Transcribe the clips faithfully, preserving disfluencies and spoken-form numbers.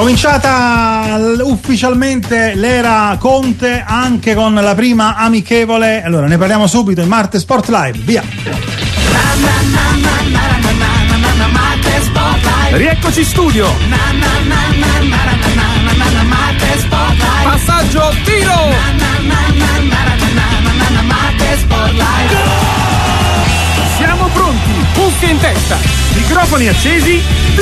Cominciata ufficialmente l'era Conte anche con la prima amichevole. Allora ne parliamo subito in Marte Sport Live. Via. Rieccoci in studio. Passaggio, tiro. Siamo pronti, cuffie in testa, microfoni accesi,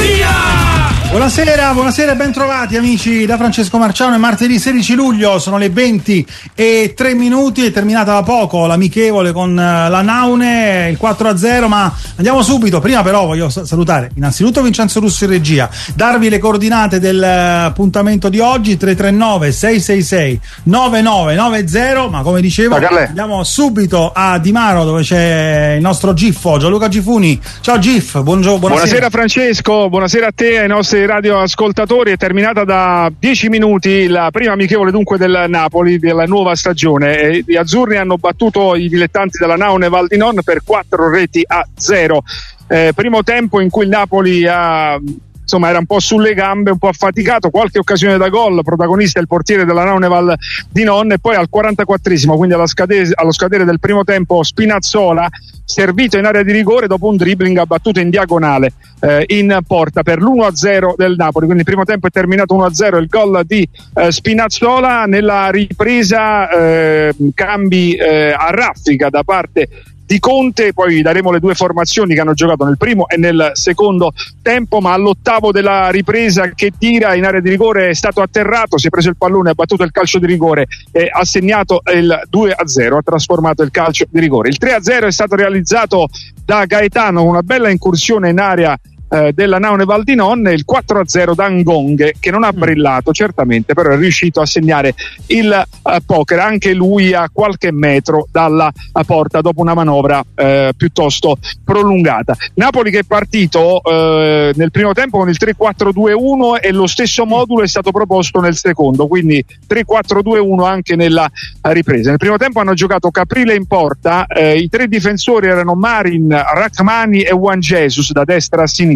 via! Buonasera, buonasera e ben trovati amici da Francesco Marciano. È martedì sedici luglio, sono le venti e tre minuti, è terminata da poco l'amichevole con la Naune, il quattro a zero, ma andiamo subito. Prima però voglio salutare innanzitutto Vincenzo Russo in regia, darvi le coordinate dell'appuntamento di oggi, tre tre nove sei sei sei nove nove nove zero, ma come dicevo andiamo subito a Di Maro dove c'è il nostro Giffo, Gianluca Gifuni. Ciao Giff, buongiorno, buonasera. Buonasera Francesco, buonasera a te e ai nostri radioascoltatori. È terminata da dieci minuti la prima amichevole dunque del Napoli della nuova stagione. Gli azzurri hanno battuto i dilettanti della Naune Val di Non per quattro reti a zero. Eh, primo tempo in cui il Napoli ha insomma era un po' sulle gambe, un po' affaticato, qualche occasione da gol, protagonista il portiere della Naune Val di Non, e poi al quarantaquattresimo, quindi allo scadere, allo scadere del primo tempo, Spinazzola, servito in area di rigore dopo un dribbling, ha battuto in diagonale eh, in porta per l'uno a zero del Napoli. Quindi il primo tempo è terminato uno a zero, il gol di eh, Spinazzola. Nella ripresa eh, cambi eh, a raffica da parte di Conte, poi daremo le due formazioni che hanno giocato nel primo e nel secondo tempo, ma all'ottavo della ripresa Khedira in area di rigore è stato atterrato, si è preso il pallone, ha battuto il calcio di rigore e ha segnato il due a zero, ha trasformato il calcio di rigore. Il tre a zero è stato realizzato da Gaetano, una bella incursione in area eh, della Naune Val di Non, e il quattro a zero da Ngonghe, che non ha brillato certamente, però è riuscito a segnare il eh, poker, anche lui a qualche metro dalla porta dopo una manovra eh, piuttosto prolungata. Napoli che è partito eh, nel primo tempo con il tre quattro due uno e lo stesso modulo è stato proposto nel secondo, quindi tre quattro due uno anche nella ripresa. Nel primo tempo hanno giocato Caprile in porta, eh, i tre difensori erano Marin, Rachmani e Juan Jesus da destra a sinistra,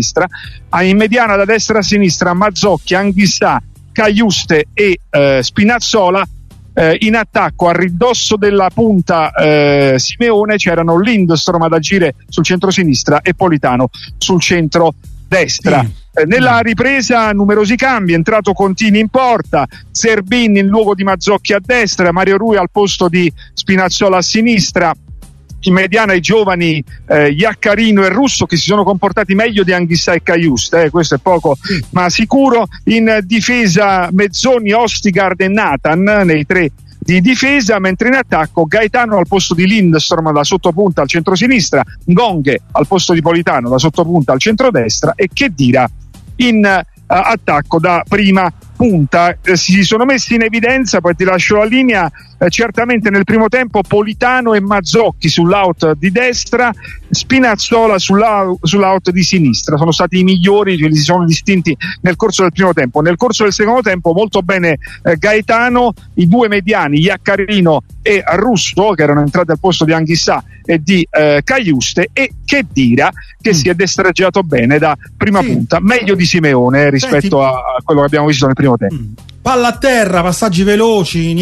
in mediana da destra a sinistra Mazzocchi, Anghissà, Caiuste e eh, Spinazzola. Eh, in attacco a ridosso della punta eh, Simeone c'erano Lindstrom ad agire sul centro-sinistra e Politano sul centro-destra. Sì. Eh, nella ripresa numerosi cambi, è entrato Contini in porta, Zerbin in luogo di Mazzocchi a destra, Mario Rui al posto di Spinazzola a sinistra. In mediana i giovani eh, Iaccarino e Russo, che si sono comportati meglio di Anghissà e Caiuste, eh, questo è poco ma sicuro. In difesa Mezzoni, Ostigard e Nathan nei tre di difesa, mentre in attacco Gaetano al posto di Lindstrom da sottopunta al centrosinistra, Ngonghe al posto di Politano da sottopunta al centrodestra e Khedira in uh, attacco da prima punta. Eh, si sono messi in evidenza, poi ti lascio la linea, eh, certamente nel primo tempo Politano e Mazzocchi sull'out di destra, Spinazzola sull'out, sull'out di sinistra, sono stati i migliori, li si sono distinti nel corso del primo tempo. Nel corso del secondo tempo molto bene eh, Gaetano, i due mediani Iaccarino e Russo, che erano entrati al posto di Anghissà e di eh, Caiuste, e Khedira che mm. si è destreggiato bene da prima sì. punta, meglio di Simeone rispetto Senti. a quello che abbiamo visto nel primo tempo. Mm. Palla a terra, passaggi veloci,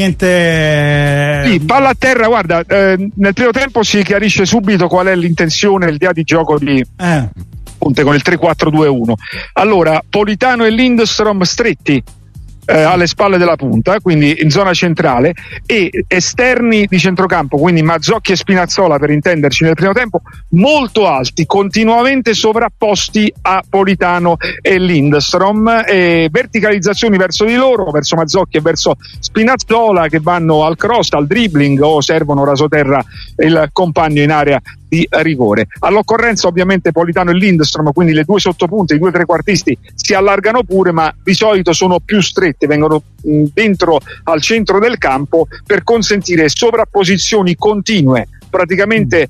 niente. Sì, palla a terra, guarda, eh, nel primo tempo si chiarisce subito qual è l'intenzione, l'idea di gioco di eh. Conte con il tre quattro due uno. Allora, Politano e Lindstrom stretti eh, alle spalle della punta, quindi in zona centrale, e esterni di centrocampo, quindi Mazzocchi e Spinazzola per intenderci nel primo tempo, molto alti, continuamente sovrapposti a Politano e Lindstrom, e verticalizzazioni verso di loro, verso Mazzocchi e verso Spinazzola, che vanno al cross, al dribbling o servono rasoterra il compagno in area di rigore. All'occorrenza ovviamente Politano e Lindstrom, quindi le due sottopunte, i due trequartisti si allargano pure, ma di solito sono più strette, vengono mh, dentro al centro del campo per consentire sovrapposizioni continue, praticamente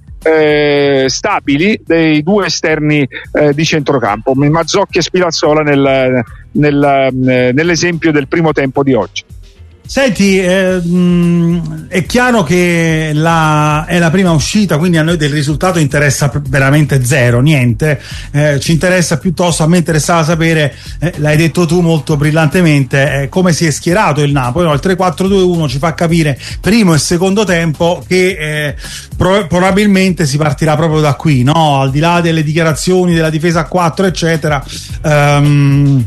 eh, stabili, dei due esterni eh, di centrocampo, Mazzocchi e Spinazzola nel, nel, nell'esempio del primo tempo di oggi. Senti, eh, mh, è chiaro che la, è la prima uscita, quindi a noi del risultato interessa veramente zero, niente. Eh, ci interessa piuttosto, a me interessava sapere, eh, l'hai detto tu molto brillantemente, eh, come si è schierato il Napoli. No, il tre quattro due uno ci fa capire primo e secondo tempo che eh, pro- probabilmente si partirà proprio da qui, no? Al di là delle dichiarazioni della difesa a quattro eccetera. Um,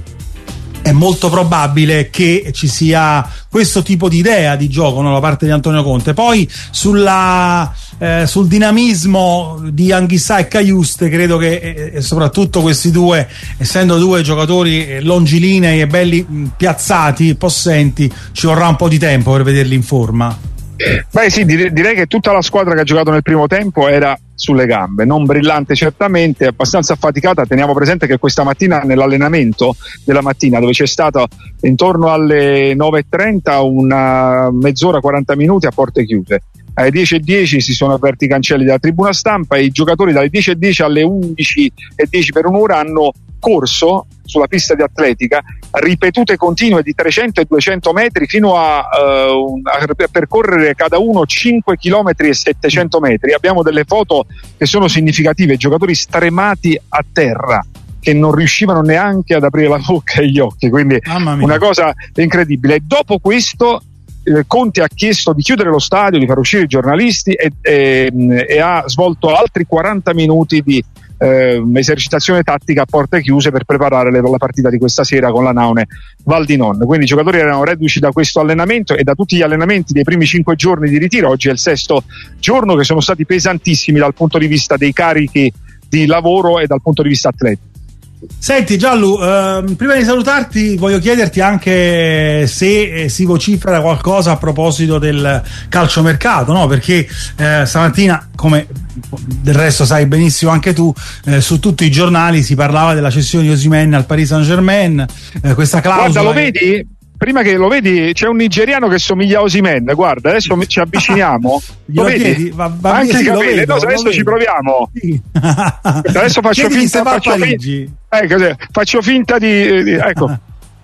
è molto probabile che ci sia questo tipo di idea di gioco, no, da parte di Antonio Conte. Poi sulla, eh, sul dinamismo di Anghissà e Cajuste credo che eh, e soprattutto questi due, essendo due giocatori longilinei e belli mh, piazzati, possenti, ci vorrà un po' di tempo per vederli in forma. Beh sì, direi che tutta la squadra che ha giocato nel primo tempo era sulle gambe, non brillante certamente, abbastanza affaticata. Teniamo presente che questa mattina nell'allenamento della mattina, dove c'è stato intorno alle nove e trenta una mezz'ora, quaranta minuti a porte chiuse, alle dieci e dieci si sono aperti i cancelli della tribuna stampa e i giocatori dalle dieci e dieci alle undici e dieci per un'ora hanno corso sulla pista di atletica ripetute continue di trecento e duecento metri fino a, uh, a percorrere cada uno cinque chilometri e settecento metri. Abbiamo delle foto che sono significative, giocatori stremati a terra che non riuscivano neanche ad aprire la bocca e gli occhi, quindi una cosa incredibile. Dopo questo eh, Conte ha chiesto di chiudere lo stadio, di far uscire i giornalisti e, e, e ha svolto altri quaranta minuti di Eh, esercitazione tattica a porte chiuse per preparare le, la partita di questa sera con la Naune Val di Non. Quindi i giocatori erano reduci da questo allenamento e da tutti gli allenamenti dei primi cinque giorni di ritiro. Oggi è il sesto giorno, che sono stati pesantissimi dal punto di vista dei carichi di lavoro e dal punto di vista atletico. Senti Gianlu, ehm, prima di salutarti voglio chiederti anche se eh, si vocifera qualcosa a proposito del calciomercato, no? Perché eh, stamattina, come del resto sai benissimo anche tu, eh, su tutti i giornali si parlava della cessione di Osimhen al Paris Saint-Germain, eh, questa clausola. Guarda, lo vedi? Prima che lo vedi c'è un nigeriano che somiglia a Osimhen, guarda, adesso ci avviciniamo. Lo vedi? Chiedi? Va, va anche sì, i capelli, vedo, no, adesso vedo. ci proviamo. Sì. Adesso faccio Chiedi finta, faccio, fi- ecco, faccio finta di, di ecco.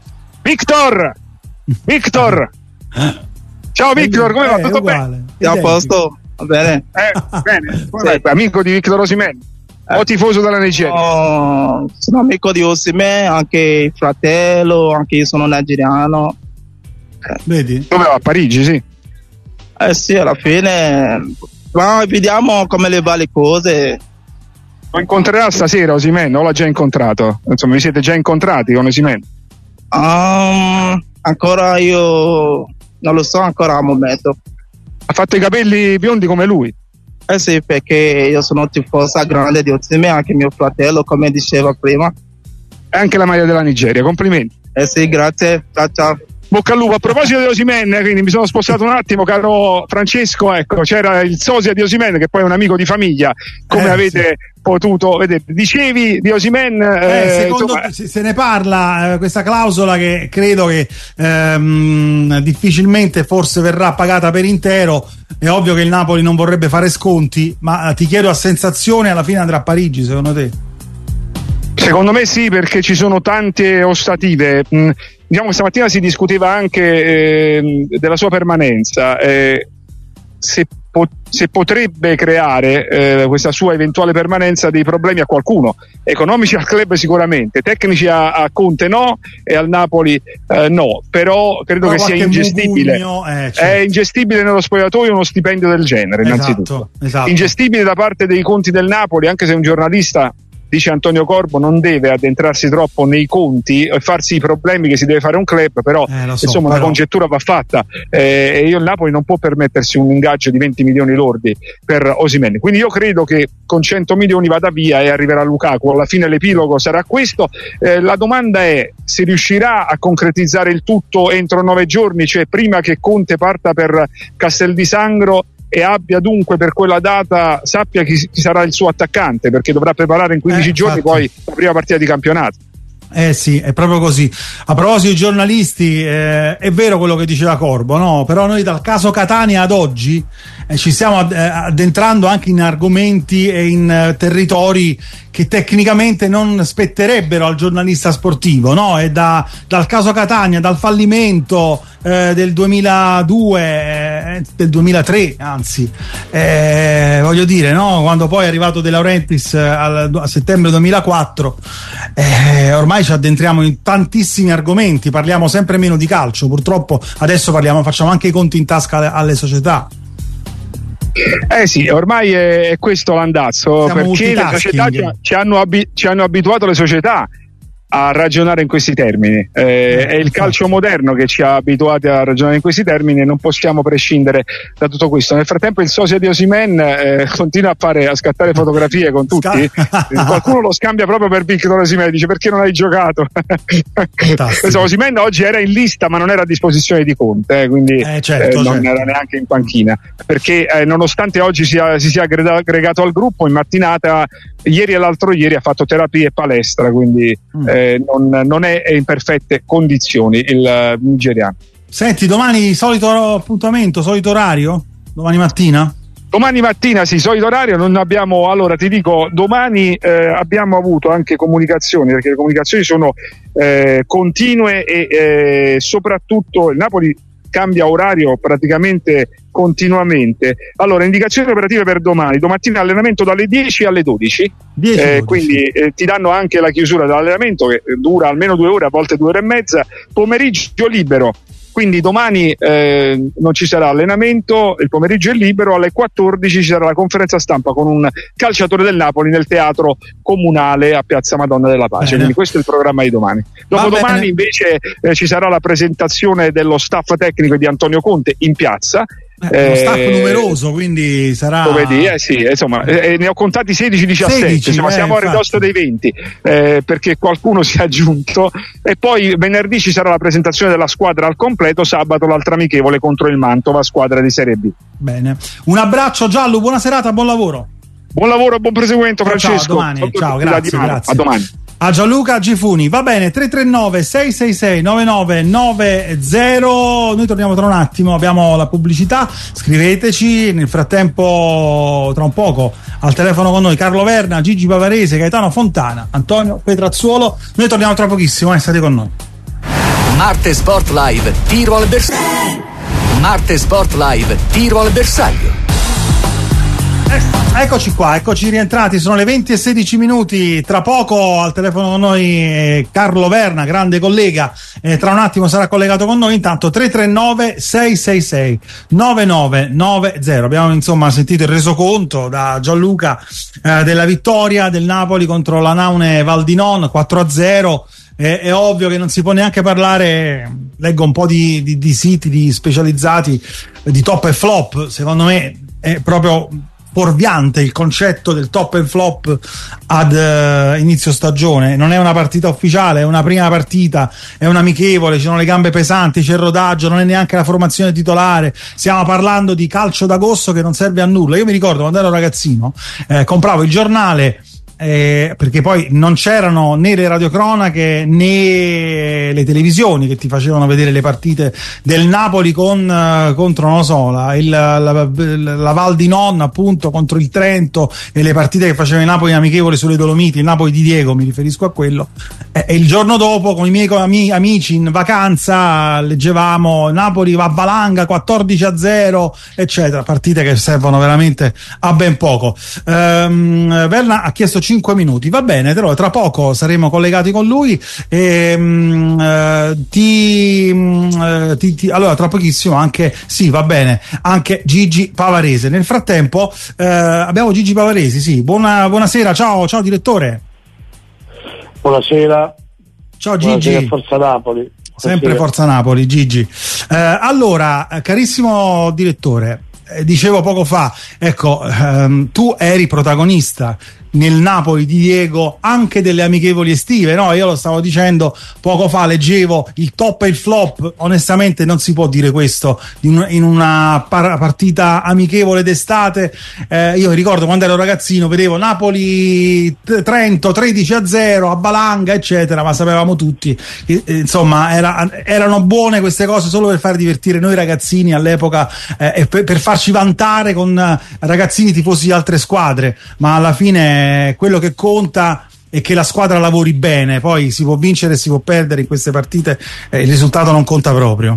Victor! Victor! Ciao Victor, come va? Eh, Tutto bene? Siamo a posto? Va bene? Eh, bene. Sì. Amico di Victor Osimhen eh. o tifoso della Nigeria? No, sono amico di Osimhen, anche il fratello, anche io sono nigeriano. Vedi? Dove va? A Parigi, sì. Eh sì, alla fine ma vediamo come le va le cose. Lo incontrerà stasera Osimhen o l'ha già incontrato? Insomma, vi siete già incontrati con Osimhen? Um, ancora io non lo so ancora al momento. Ha fatto i capelli biondi come lui? Eh sì, perché io sono tifosa grande di Osimhen, anche mio fratello, come diceva prima. E anche la maglia della Nigeria, complimenti. Eh sì, grazie, ciao ciao. Bocca al lupo. A proposito di Osimhen, quindi mi sono spostato un attimo, caro Francesco, ecco, c'era il sosia di Osimhen che poi è un amico di famiglia, come eh, avete sì. potuto vedere. Dicevi di Osimhen, eh, eh, secondo insomma... se ne parla, eh, questa clausola che credo che ehm, difficilmente forse verrà pagata per intero. È ovvio che il Napoli non vorrebbe fare sconti, ma ti chiedo a sensazione, alla fine andrà a Parigi secondo te? Secondo me sì, perché ci sono tante ostative. Mm, diciamo, stamattina si discuteva anche eh, della sua permanenza, eh, se, po- se potrebbe creare eh, questa sua eventuale permanenza dei problemi a qualcuno. Economici al club sicuramente, tecnici a, a Conte no e al Napoli eh, no, però credo però che sia ingestibile. Mugugno, eh, certo. È ingestibile nello spogliatoio uno stipendio del genere, esatto, innanzitutto. Esatto. Ingestibile da parte dei conti del Napoli, anche se un giornalista, dice Antonio Corbo, non deve addentrarsi troppo nei conti e farsi i problemi che si deve fare un club, però eh, so, insomma però... la congettura va fatta eh, e io il Napoli non può permettersi un ingaggio di venti milioni lordi per Osimhen, quindi io credo che con cento milioni vada via e arriverà Lukaku. Alla fine l'epilogo sarà questo. Eh, la domanda è: si riuscirà a concretizzare il tutto entro nove giorni, cioè prima che Conte parta per Castel di Sangro e abbia dunque per quella data, sappia chi, chi sarà il suo attaccante, perché dovrà preparare in quindici eh, giorni infatti. poi la prima partita di campionato. Eh sì, è proprio così. A proposito di giornalisti, eh, è vero quello che diceva Corbo, no? Però noi dal caso Catania ad oggi eh, ci stiamo ad, eh, addentrando anche in argomenti e in eh, territori che tecnicamente non spetterebbero al giornalista sportivo, no? E da, dal caso Catania, dal fallimento eh, del duemiladue, eh, del duemilatré, anzi, eh, voglio dire, no? Quando poi è arrivato De Laurentiis al, a settembre duemilaquattro, eh, ormai ci addentriamo in tantissimi argomenti, parliamo sempre meno di calcio, purtroppo adesso parliamo, facciamo anche i conti in tasca alle, alle società. Eh sì, ormai è, è questo l'andazzo. Siamo perché le società ci, ci, hanno abi- ci hanno abituato le società a ragionare in questi termini. Eh, eh, è il infatti. calcio moderno che ci ha abituati a ragionare in questi termini e non possiamo prescindere da tutto questo. Nel frattempo il sosia di Osimhen eh, continua a fare a scattare fotografie con tutti. Qualcuno lo scambia proprio per Victor Osimhen, dice: perché non hai giocato? Osimhen oggi era in lista ma non era a disposizione di Conte, eh, quindi eh, certo, eh, non certo. era neanche in panchina, perché eh, nonostante oggi sia, si sia aggregato al gruppo, in mattinata ieri e l'altro ieri ha fatto terapia e palestra, quindi mm. eh, non, non è in perfette condizioni il uh, nigeriano. Senti, domani solito appuntamento, solito orario? Domani mattina? Domani mattina sì, solito orario. Non abbiamo, allora ti dico, domani eh, abbiamo avuto anche comunicazioni, perché le comunicazioni sono eh, continue e eh, soprattutto il Napoli cambia orario praticamente continuamente. Allora, indicazioni operative per domani: domattina allenamento dalle dieci alle dodici, dieci, eh, dodici. Quindi eh, ti danno anche la chiusura dell'allenamento che dura almeno due ore, a volte due ore e mezza. Pomeriggio libero, quindi domani eh, non ci sarà allenamento, il pomeriggio è libero. Alle quattordici ci sarà la conferenza stampa con un calciatore del Napoli nel teatro comunale a Piazza Madonna della Pace. Bene. Quindi questo è il programma di domani. Dopodomani invece eh, ci sarà la presentazione dello staff tecnico di Antonio Conte in piazza. Eh, uno staff eh, numeroso, quindi sarà. Lo vedi, eh sì, insomma, eh, ne ho contati sedici diciassette, sedici, insomma, eh, siamo a ridosso dei venti, eh, perché qualcuno si è aggiunto. E poi venerdì ci sarà la presentazione della squadra al completo, sabato l'altra amichevole contro il Mantova, squadra di Serie B. Bene, un abbraccio Giallo, buona serata, buon lavoro. Buon lavoro e buon proseguimento, Francesco. Ciao, a domani. Ciao, grazie, grazie. A domani. A Gianluca Gifuni. Va bene, tre tre nove sei sei sei nove nove nove zero. Noi torniamo tra un attimo, abbiamo la pubblicità, scriveteci. Nel frattempo, tra un poco al telefono con noi Carlo Verna, Gigi Pavarese, Gaetano Fontana, Antonio Petrazzuolo. Noi torniamo tra pochissimo, eh, state con noi. Marte Sport Live, tiro al bersaglio. Marte Sport Live, tiro al bersaglio. Eccoci qua, eccoci rientrati, sono le venti e sedici minuti. Tra poco al telefono con noi eh, Carlo Verna, grande collega, eh, tra un attimo sarà collegato con noi. Intanto tre tre nove sei sei sei nove nove nove zero. Abbiamo insomma sentito il resoconto da Gianluca eh, della vittoria del Napoli contro la Naune Val di Non quattro a zero. È, è ovvio che non si può neanche parlare, leggo un po' di, di, di siti di specializzati di top e flop. Secondo me è proprio fuorviante il concetto del top and flop ad uh, inizio stagione. Non è una partita ufficiale, è una prima partita, è un amichevole, ci sono le gambe pesanti, c'è il rodaggio, non è neanche la formazione titolare. Stiamo parlando di calcio d'agosto che non serve a nulla. Io mi ricordo quando ero ragazzino, eh, compravo il giornale, Eh, perché poi non c'erano né le radiocronache né le televisioni che ti facevano vedere le partite del Napoli con uh, contro, non lo so, la, il, la, la, la Val di Non appunto contro il Trento, e le partite che faceva il Napoli amichevole sulle Dolomiti, il Napoli di Diego, mi riferisco a quello, e, e il giorno dopo con i miei ami, amici in vacanza leggevamo Napoli va a Valanga quattordici a zero eccetera, partite che servono veramente a ben poco. um, Verna ha chiesto cinque minuti, va bene, però tra poco saremo collegati con lui e um, uh, ti, uh, ti, ti allora tra pochissimo anche, sì va bene, anche Gigi Pavarese. Nel frattempo uh, abbiamo Gigi Pavarese, sì, buona, buonasera, ciao, ciao direttore. Buonasera. Ciao Gigi. Buonasera, Forza Napoli. Buonasera. Sempre Forza Napoli, Gigi. Uh, allora, carissimo direttore, dicevo poco fa, ecco, ehm, tu eri protagonista nel Napoli di Diego anche delle amichevoli estive, no? Io lo stavo dicendo poco fa, leggevo il top e il flop, onestamente non si può dire questo in una partita amichevole d'estate. Eh, io mi ricordo quando ero ragazzino, vedevo Napoli-Trento tredici a zero a Balanga eccetera, ma sapevamo tutti che, eh, insomma era, erano buone queste cose solo per far divertire noi ragazzini all'epoca, eh, e per, per farci vantare con eh, ragazzini tifosi di altre squadre, ma alla fine quello che conta è che la squadra lavori bene. Poi si può vincere e si può perdere in queste partite, eh, il risultato non conta proprio.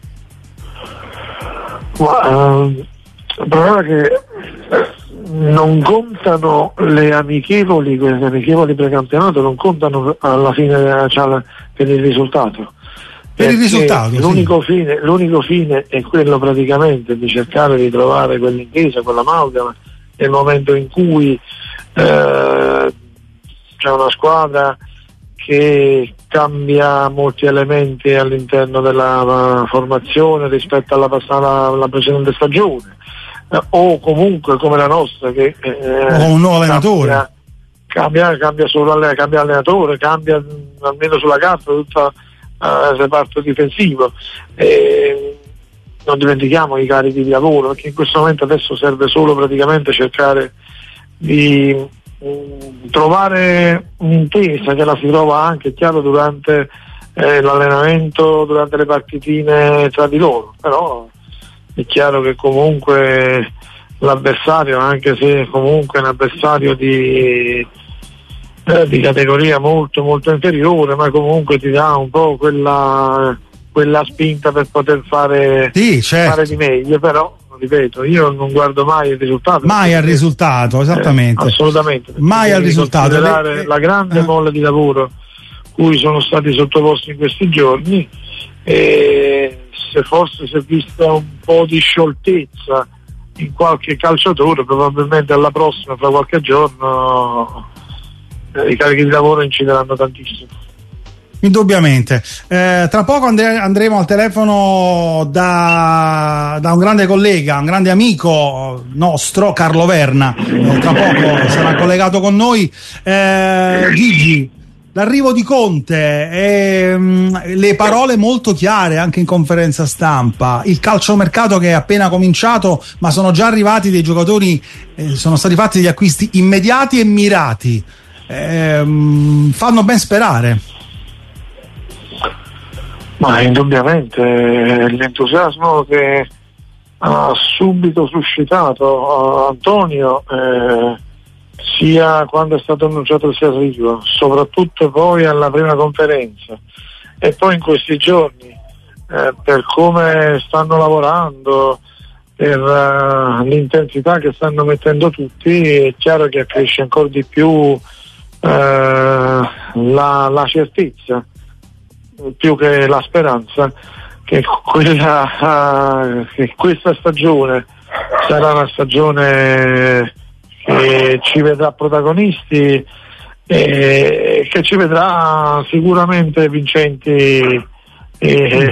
Ma uh, il problema è che non contano le amichevoli, queste amichevoli precampionato non contano alla fine, cioè, per il risultato. Per il risultato l'unico, sì. fine, l'unico fine è quello praticamente di cercare di trovare quell'intesa, quell'amalgama nel momento in cui eh, c'è una squadra che cambia molti elementi all'interno della formazione rispetto alla, passata, alla precedente stagione, eh, o comunque come la nostra che eh, o un nuovo allenatore cambia, cambia, cambia solo cambia allenatore, cambia almeno sulla carta tutto il uh, reparto difensivo. E non dimentichiamo i carichi di lavoro, perché in questo momento adesso serve solo praticamente cercare di um, trovare un'intesa, che la si trova anche, chiaro, durante eh, l'allenamento, durante le partitine tra di loro, però è chiaro che comunque l'avversario, anche se comunque è un avversario di eh, di categoria molto molto inferiore, ma comunque ti dà un po' quella quella spinta per poter fare, sì, certo. fare di meglio. Però ripeto, io non guardo mai il risultato, mai al risultato, esattamente, eh, assolutamente, mai al risultato. Le, la grande eh. molla di lavoro cui sono stati sottoposti in questi giorni, e se forse si è vista un po' di scioltezza in qualche calciatore, probabilmente alla prossima, fra qualche giorno, i carichi di lavoro incideranno tantissimo. Indubbiamente. Eh, tra poco andre- andremo al telefono da, da un grande collega, un grande amico nostro, Carlo Verna. Eh, tra poco sarà collegato con noi. Eh, Gigi, l'arrivo di Conte, ehm, le parole molto chiare anche in conferenza stampa, il calciomercato che è appena cominciato, ma sono già arrivati dei giocatori, eh, sono stati fatti degli acquisti immediati e mirati. Ehm, fanno ben sperare. Ma indubbiamente l'entusiasmo che ha subito suscitato Antonio, eh, sia quando è stato annunciato il suo arrivo, soprattutto poi alla prima conferenza, e poi in questi giorni, eh, per come stanno lavorando, per uh, l'intensità che stanno mettendo tutti, è chiaro che accresce ancora di più Uh, la, la certezza, più che la speranza, che, quella, uh, che questa stagione sarà una stagione che ci vedrà protagonisti e che ci vedrà sicuramente vincenti. E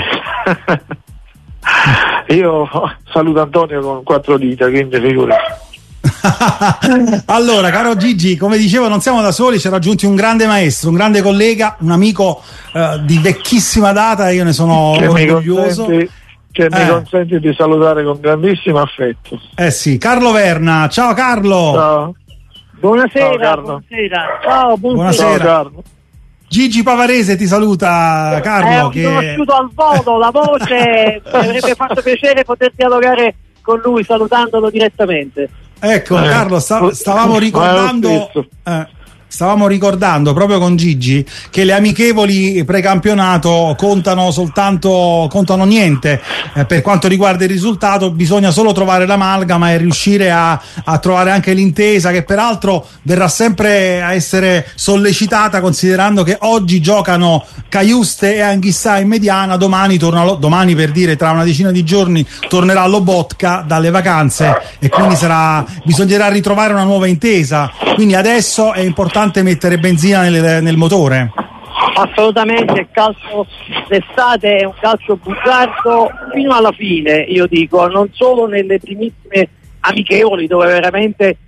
io saluto Antonio con quattro dita, quindi figurati. Allora, caro Gigi, come dicevo, non siamo da soli, ci è raggiunti un grande maestro, un grande collega, un amico eh, di vecchissima data, io ne sono che orgoglioso. Mi consenti, che eh. mi consenti di salutare con grandissimo affetto. Eh sì, Carlo Verna. Ciao Carlo. Ciao. Buonasera, Ciao, Carlo. buonasera. Ciao, buonasera. Ciao, Carlo. Gigi Pavarese ti saluta, Carlo. Eh, ho che... conosciuto al volo la voce, mi avrebbe fatto piacere poter dialogare con lui salutandolo direttamente. Ecco, eh, Carlo, sta, stavamo ricordando eh, stavamo ricordando proprio con Gigi che le amichevoli precampionato contano soltanto contano niente eh, per quanto riguarda il risultato. Bisogna solo trovare l'amalgama e riuscire a, a trovare anche l'intesa, che peraltro verrà sempre a essere sollecitata, considerando che oggi giocano Caiuste e Anghissà in mediana, domani torna, domani per dire tra una decina di giorni tornerà Lobotka dalle vacanze, e quindi sarà, bisognerà ritrovare una nuova intesa. Quindi adesso è importante mettere benzina nel, nel motore. Assolutamente, il calcio d'estate è un calcio bugiardo fino alla fine, io dico, non solo nelle primissime amichevoli dove veramente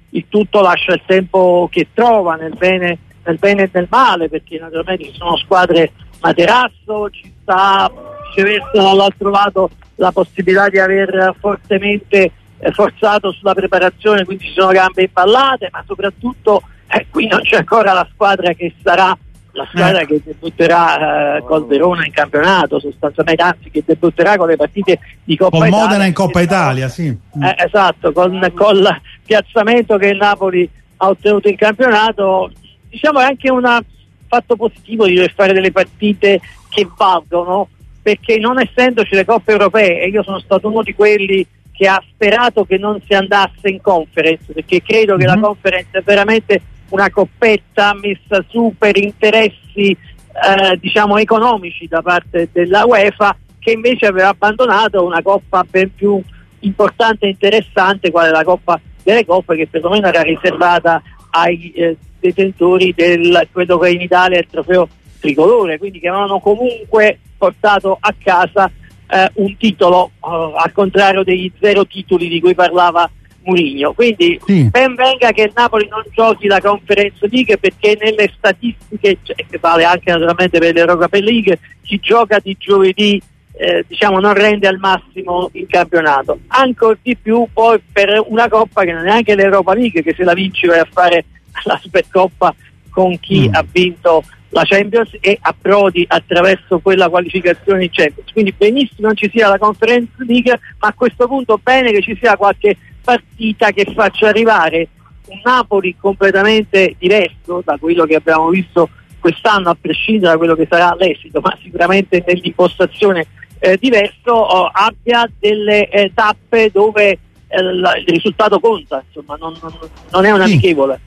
il tutto lascia il tempo che trova, nel bene, nel bene e nel male, perché naturalmente ci sono squadre materasso, ci sta viceversa dall'altro lato la possibilità di aver fortemente eh, forzato sulla preparazione, quindi ci sono gambe imballate, ma soprattutto eh, qui non c'è ancora la squadra che sarà la squadra eh. che debutterà eh, col Verona in campionato, sostanzialmente, anzi che debutterà con le partite di Coppa con Italia. Modena in Coppa Italia, sì. Eh, esatto, con, con il piazzamento che il Napoli ha ottenuto in campionato, diciamo è anche un fatto positivo di dover fare delle partite che valgono, perché non essendoci le coppe europee, e io sono stato uno di quelli che ha sperato che non si andasse in conference, perché credo che mm-hmm. la conference è veramente una coppetta messa su per interessi eh, diciamo economici da parte della UEFA, che invece aveva abbandonato una coppa ben più importante e interessante, quale la Coppa delle Coppe, che perlomeno era riservata ai eh, detentori del, quello che in Italia è il trofeo tricolore, quindi che avevano comunque portato a casa eh, un titolo, eh, al contrario degli zero titoli di cui parlava Mourinho. Quindi sì. Ben venga che il Napoli non giochi la Conference League, perché nelle statistiche, cioè, che vale anche naturalmente per l'Europa League, chi gioca di giovedì eh, diciamo non rende al massimo il campionato, ancor di più poi per una coppa che non è neanche l'Europa League, che se la vinci vai a fare la Supercoppa con chi mm. ha vinto la Champions e approdi attraverso quella qualificazione in Champions. Quindi benissimo non ci sia la Conference League, ma a questo punto bene che ci sia qualche partita che faccia arrivare un Napoli completamente diverso da quello che abbiamo visto quest'anno, a prescindere da quello che sarà l'esito, ma sicuramente nell'impostazione eh, diverso, oh, abbia delle eh, tappe dove eh, la, il risultato conta, insomma non, non, non è un amichevole.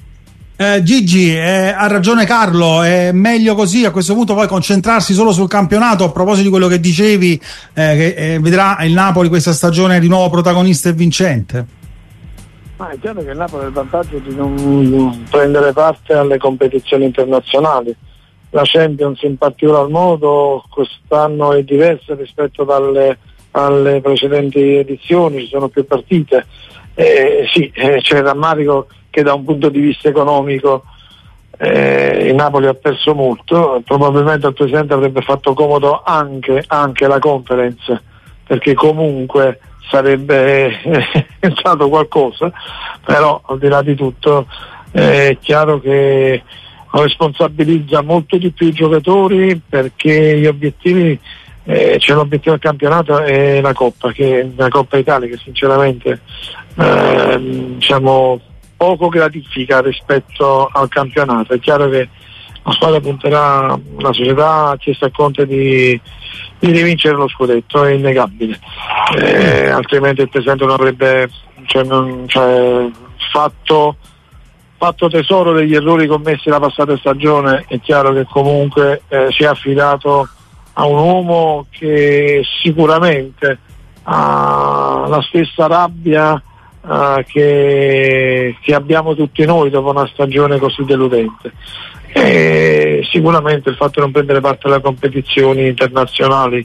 Eh, Gigi, eh, ha ragione Carlo, è meglio così a questo punto poi concentrarsi solo sul campionato. A proposito di quello che dicevi, eh, che eh, vedrà il Napoli questa stagione di nuovo protagonista e vincente. Ma è chiaro che il Napoli ha il vantaggio di non prendere parte alle competizioni internazionali. La Champions in particolar modo quest'anno è diversa rispetto dalle, alle precedenti edizioni, ci sono più partite. Eh, sì, eh, c'è il rammarico che da un punto di vista economico eh, il Napoli ha perso molto. Probabilmente al Presidente avrebbe fatto comodo anche, anche la Conference, perché comunque sarebbe entrato qualcosa, però al di là di tutto eh, è chiaro che responsabilizza molto di più i giocatori, perché gli obiettivi eh, c'è l'obiettivo del campionato e la Coppa, che la Coppa Italia, che sinceramente eh, diciamo poco gratifica rispetto al campionato. È chiaro che la squadra punterà, la società ha chiesto a Conte di, di rivincere lo scudetto, è innegabile, eh, altrimenti il Presidente non avrebbe cioè, non, cioè, fatto, fatto tesoro degli errori commessi la passata stagione. È chiaro che comunque eh, si è affidato a un uomo che sicuramente ha la stessa rabbia Uh, che, che abbiamo tutti noi dopo una stagione così deludente, e sicuramente il fatto di non prendere parte alle competizioni internazionali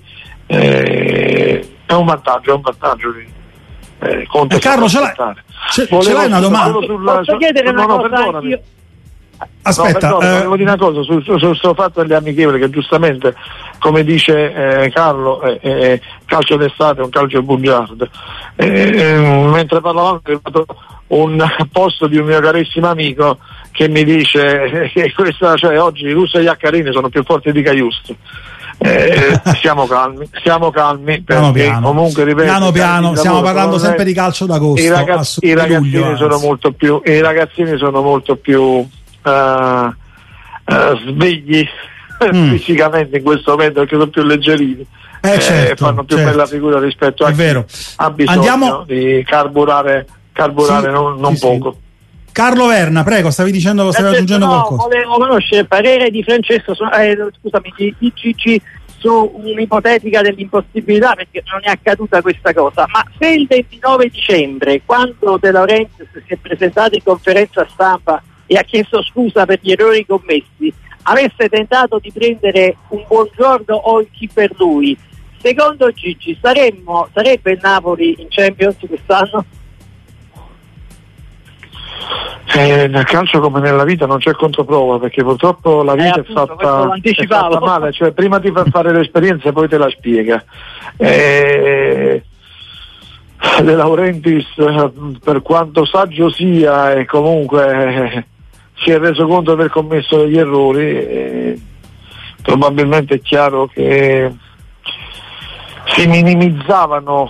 eh, è un vantaggio, è un vantaggio di eh, Conte. Eh, Carlo, ce l'hai, ce, ce l'hai una domanda? Sulla, Posso su, chiedere una no, cosa? No, io... Aspetta, no, perdona, eh... volevo dire una cosa sul, sul, sul fatto delle amichevoli, che giustamente, come dice eh, Carlo, eh, eh, calcio d'estate è un calcio bugiardo. Eh, eh, mentre parlavamo è arrivato un post di un mio carissimo amico che mi dice che questa, cioè, oggi Russo e Iaccarini sono più forti di Caiusto. Eh, siamo calmi, siamo calmi perché piano, piano. comunque ripeto, piano piano stiamo parlando sempre di calcio d'agosto. I, ragazz- i ragazzini luglio, sono molto più i ragazzini sono molto più Uh, uh, svegli mm. fisicamente in questo momento, perché sono più leggerini, eh, eh, certo, fanno più certo. bella figura rispetto a È chi vero. ha bisogno Andiamo... di carburare carburare sì, non, non sì, poco. Sì. Carlo Verna, prego, stavi dicendo, stavi aggiungendo no, qualcosa? Volevo conoscere il parere di Francesco su, eh, scusami di, di Gigi su un'ipotetica dell'impossibilità, perché non è accaduta questa cosa, ma se il ventinove dicembre, quando De Laurentiis si è presentato in conferenza stampa e ha chiesto scusa per gli errori commessi, avesse tentato di prendere un Buongiorno o il chi per lui, secondo Gigi saremmo, sarebbe il Napoli in Champions quest'anno? Eh, nel calcio come nella vita non c'è controprova, perché purtroppo la vita eh, è, appunto, fatta, è fatta male, cioè prima ti fa fare l'esperienza e poi te la spiega. Eh, De Laurentiis, per quanto saggio sia e comunque eh, si è reso conto di aver commesso degli errori, eh, probabilmente è chiaro che si minimizzavano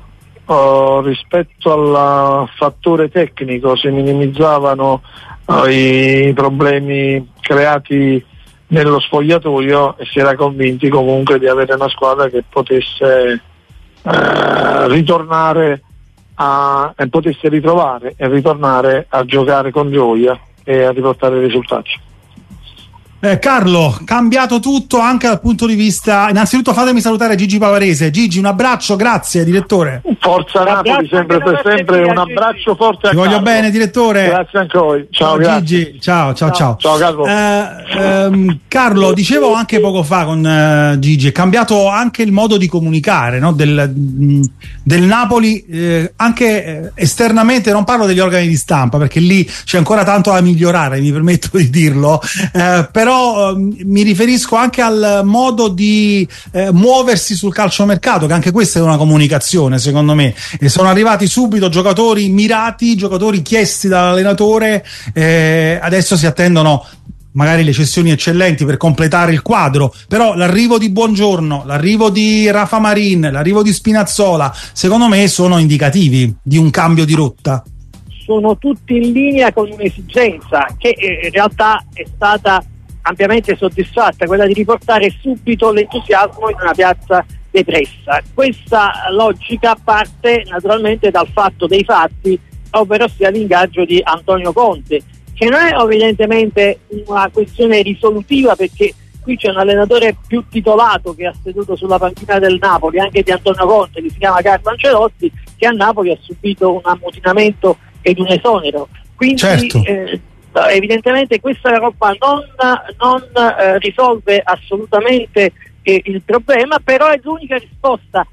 uh, rispetto al fattore tecnico, si minimizzavano uh, i problemi creati nello spogliatoio e si era convinti comunque di avere una squadra che potesse uh, ritornare a, e potesse ritrovare e ritornare a giocare con gioia e a riportare i risultati. Eh, Carlo, cambiato tutto anche dal punto di vista. Innanzitutto fatemi salutare Gigi Pavarese. Gigi, un abbraccio, grazie direttore. Forza Napoli, sempre per sempre, un abbraccio forte a Ti voglio Carlo. bene, direttore. Grazie anche a voi. Ciao, ciao Gigi, ciao ciao ciao. Ciao Carlo. Eh, ehm, Carlo, dicevo anche poco fa con eh, Gigi, è cambiato anche il modo di comunicare, no? del, mh, del Napoli, eh, anche eh, esternamente. Non parlo degli organi di stampa perché lì c'è ancora tanto da migliorare, mi permetto di dirlo, eh, però mi riferisco anche al modo di eh, muoversi sul calciomercato, che anche questa è una comunicazione secondo me, e sono arrivati subito giocatori mirati, giocatori chiesti dall'allenatore, eh, adesso si attendono magari le cessioni eccellenti per completare il quadro, però l'arrivo di Buongiorno, l'arrivo di Rafa Marin, l'arrivo di Spinazzola secondo me sono indicativi di un cambio di rotta. Sono tutti in linea con un'esigenza che in realtà è stata ampiamente soddisfatta, quella di riportare subito l'entusiasmo in una piazza depressa. Questa logica parte naturalmente dal fatto dei fatti, ovvero sia l'ingaggio di Antonio Conte, che non è evidentemente una questione risolutiva, perché qui c'è un allenatore più titolato che ha seduto sulla panchina del Napoli, anche di Antonio Conte, che si chiama Carlo Ancelotti, che a Napoli ha subito un ammutinamento ed un esonero. Quindi certo. eh, evidentemente questa roba non, non eh, risolve assolutamente eh, il problema, però è l'unica risposta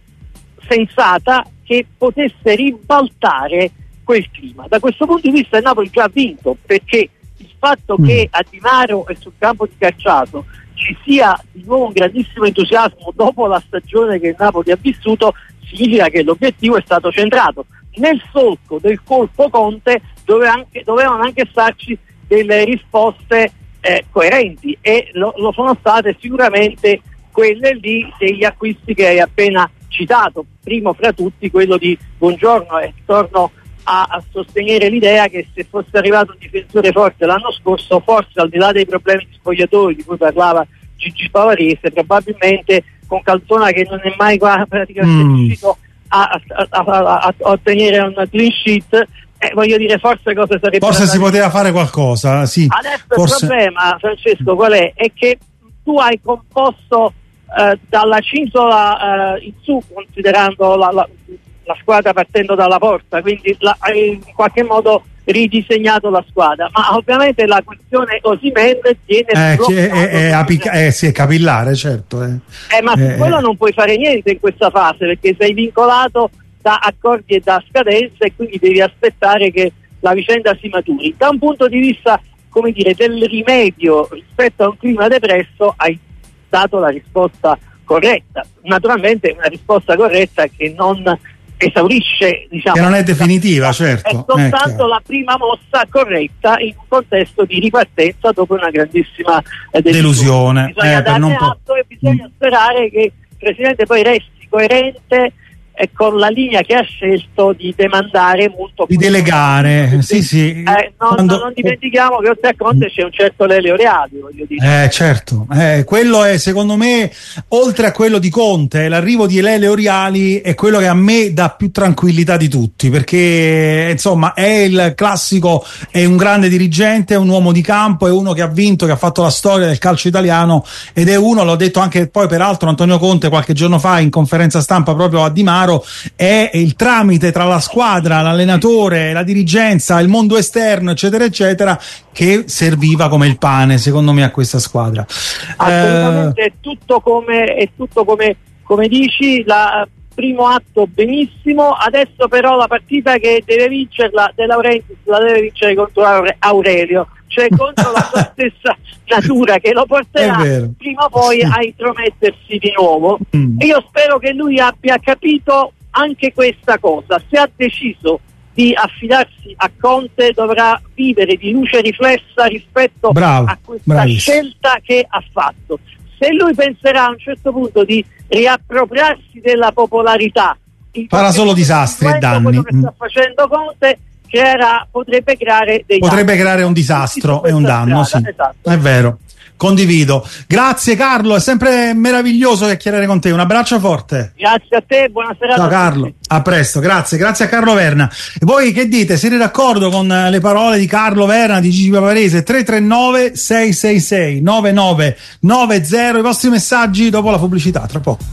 sensata che potesse ribaltare quel clima. Da questo punto di vista il Napoli già ha vinto, perché il fatto mm. che a Di Maro e sul campo di calciato ci sia di nuovo un grandissimo entusiasmo dopo la stagione che il Napoli ha vissuto significa che l'obiettivo è stato centrato. Nel solco del colpo Conte dove anche, dovevano anche starci delle risposte eh, coerenti, e lo, lo sono state sicuramente quelle lì degli acquisti che hai appena citato, primo fra tutti quello di Buongiorno, e torno a, a sostenere l'idea che se fosse arrivato un difensore forte l'anno scorso, forse al di là dei problemi di spogliatori di cui parlava Gigi Pavarese, probabilmente con Calzona che non è mai qua praticamente mm. riuscito a, a, a, a, a ottenere un clean sheet, Eh, voglio dire, forse cosa sarebbe forse si poteva fare qualcosa, sì. Adesso forse... il problema, Francesco, qual è? È che tu hai composto eh, dalla cintola eh, in su, considerando la, la, la squadra partendo dalla porta, quindi la, hai in qualche modo ridisegnato la squadra, ma ovviamente la questione Osimhen tiene eh, è, è, è, apica- eh, sì, è capillare, certo eh. Eh, ma eh, su quello non puoi fare niente in questa fase, perché sei vincolato da accordi e da scadenze, e quindi devi aspettare che la vicenda si maturi. Da un punto di vista, come dire, del rimedio rispetto a un clima depresso, hai dato la risposta corretta. Naturalmente una risposta corretta che non esaurisce, diciamo, che non è definitiva, certo. È soltanto la prima mossa corretta in un contesto di ripartenza dopo una grandissima eh, delusione. Bisogna eh, darne po- atto e bisogna mm. sperare che il Presidente poi resti coerente e con la linea che ha scelto di demandare molto, di delegare, sì sì. Eh, non, Quando... non dimentichiamo che oltre a Conte c'è un certo Lelio Reali, voglio dire. Eh certo, eh, quello è secondo me, oltre a quello di Conte, l'arrivo di Lelio Reali è quello che a me dà più tranquillità di tutti, perché insomma è il classico, è un grande dirigente, è un uomo di campo, è uno che ha vinto, che ha fatto la storia del calcio italiano, ed è uno, l'ho detto anche poi peraltro Antonio Conte qualche giorno fa in conferenza stampa proprio a Di Maro, è il tramite tra la squadra, l'allenatore, la dirigenza, il mondo esterno, eccetera eccetera, che serviva come il pane secondo me a questa squadra. Assolutamente, eh... è tutto come è tutto come, come dici. La, primo atto benissimo, adesso però la partita che deve vincerla De Laurentiis la deve vincere contro Aurelio, cioè contro la sua stessa natura, che lo porterà prima o poi a intromettersi di nuovo. Mm. E io spero che lui abbia capito anche questa cosa. Se ha deciso di affidarsi a Conte, dovrà vivere di luce riflessa rispetto Bravo, a questa bravissimo. scelta che ha fatto. Se lui penserà a un certo punto di riappropriarsi della popolarità, farà solo disastri e danni. Quello che sta facendo Conte creerà, potrebbe creare dei potrebbe danni. creare un disastro e un danno, strada, sì. Esatto. È vero, condivido. Grazie Carlo, è sempre meraviglioso chiacchierare con te, un abbraccio forte. Grazie a te, buona serata. Ciao Carlo, a presto, grazie, grazie a Carlo Verna. E voi che dite? Siete d'accordo con le parole di Carlo Verna, di Gigi Paparese? Tre tre nove sei sei sei nove nove nove zero, i vostri messaggi dopo la pubblicità, tra poco.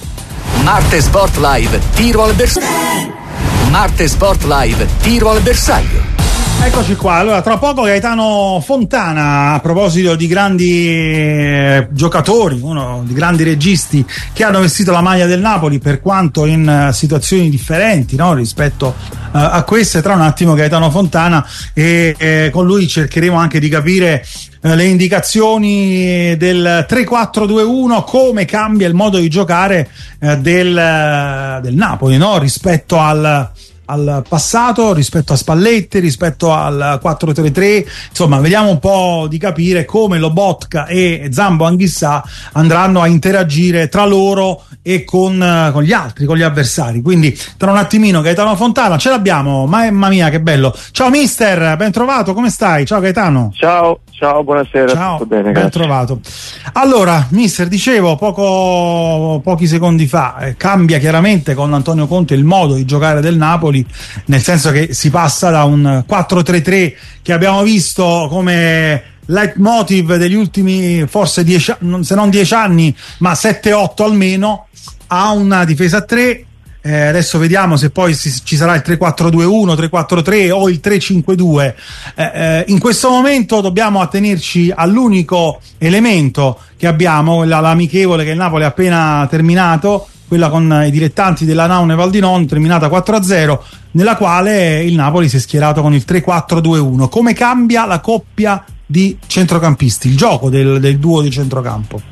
Marte Sport Live, tiro al bersaglio. Marte Sport Live, tiro al bersaglio. Eccoci qua, allora tra poco Gaetano Fontana, a proposito di grandi eh, giocatori, uno di grandi registi che hanno vestito la maglia del Napoli, per quanto in uh, situazioni differenti, no, rispetto uh, a queste. Tra un attimo Gaetano Fontana e eh, con lui cercheremo anche di capire uh, le indicazioni del tre quattro due uno, come cambia il modo di giocare uh, del, uh, del Napoli, no, rispetto al al passato, rispetto a Spalletti, rispetto al quattro tre tre. Insomma, vediamo un po' di capire come Lobotka e Zambo Anghissà andranno a interagire tra loro e con, con gli altri, con gli avversari. Quindi tra un attimino Gaetano Fontana ce l'abbiamo. Mamma mia, che bello. Ciao mister, ben trovato, come stai? Ciao Gaetano. Ciao, ciao, buonasera. Ciao, tutto bene, ben grazie. trovato. Allora, mister, dicevo poco, pochi secondi fa, eh, cambia chiaramente con Antonio Conte il modo di giocare del Napoli, nel senso che si passa da un quattro tre tre che abbiamo visto come leitmotiv degli ultimi forse dieci, se non dieci anni, ma sette otto almeno, a una difesa a tre. Eh, adesso vediamo se poi si, ci sarà il tre quattro due uno, tre quattro tre o il tre cinque due. Eh, eh, in questo momento dobbiamo attenerci all'unico elemento che abbiamo, la, l'amichevole che il Napoli ha appena terminato, quella con i dilettanti della Naune Valdinon, terminata quattro a zero, nella quale il Napoli si è schierato con il tre quattro due uno. Come cambia la coppia di centrocampisti, il gioco del, del duo di centrocampo?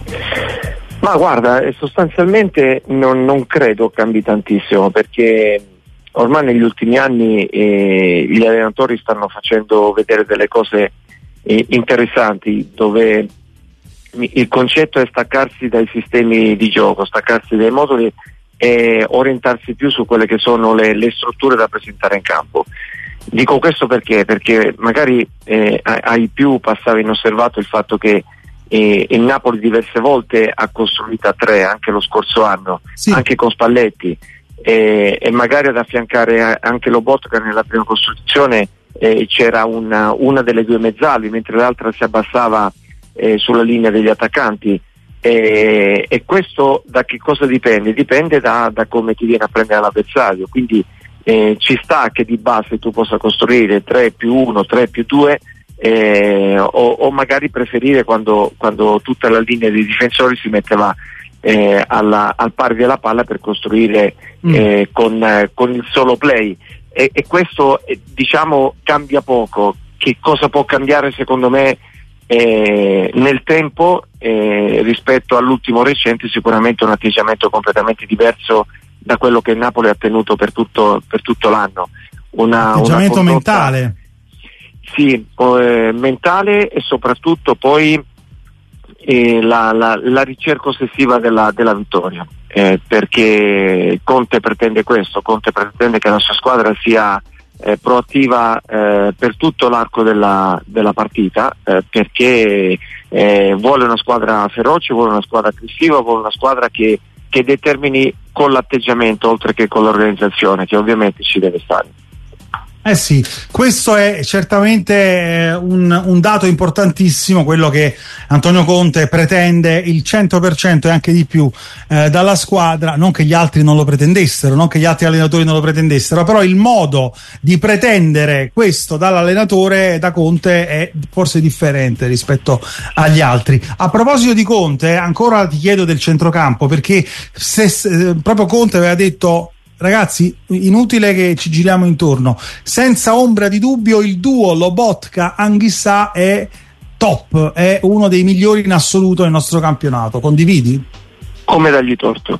Ma guarda, sostanzialmente non, non credo cambi tantissimo, perché ormai negli ultimi anni eh, gli allenatori stanno facendo vedere delle cose eh, interessanti, dove il concetto è staccarsi dai sistemi di gioco, staccarsi dai moduli e orientarsi più su quelle che sono le, le strutture da presentare in campo. Dico questo perché? Perché magari eh, ai più passava inosservato il fatto che eh, il Napoli diverse volte ha costruito a tre, anche lo scorso anno, sì, anche con Spalletti, eh, e magari ad affiancare anche Lobotka nella prima costruzione eh, c'era una, una delle due mezzali, mentre l'altra si abbassava Eh, sulla linea degli attaccanti, eh, e questo da che cosa dipende? Dipende da, da come ti viene a prendere l'avversario, quindi eh, ci sta che di base tu possa costruire tre più uno, tre più due, eh, o, o magari preferire quando, quando tutta la linea dei difensori si metteva eh, alla, al pari della palla per costruire eh, mm. con, eh, con il solo play, e, e questo eh, diciamo cambia poco. Che cosa può cambiare secondo me Eh, nel tempo eh, rispetto all'ultimo recente? Sicuramente un atteggiamento completamente diverso da quello che Napoli ha tenuto per tutto, per tutto l'anno. Una, atteggiamento una condotta, mentale sì, eh, mentale, e soprattutto poi eh, la, la, la ricerca ossessiva della, della vittoria, eh, perché Conte pretende questo, Conte pretende che la sua squadra sia Eh, proattiva eh, per tutto l'arco della, della partita, eh, perché eh, vuole una squadra feroce, vuole una squadra aggressiva, vuole una squadra che, che determini con l'atteggiamento oltre che con l'organizzazione, che ovviamente ci deve stare. Eh sì, questo è certamente eh, un, un dato importantissimo, quello che Antonio Conte pretende il cento per cento e anche di più eh, dalla squadra, non che gli altri non lo pretendessero, non che gli altri allenatori non lo pretendessero, però il modo di pretendere questo dall'allenatore, da Conte, è forse differente rispetto agli altri. A proposito di Conte, ancora ti chiedo del centrocampo, perché se, se proprio Conte aveva detto: ragazzi, inutile che ci giriamo intorno, senza ombra di dubbio il duo Lobotka-Anghissà è top, è uno dei migliori in assoluto nel nostro campionato. Condividi? Come dargli torto?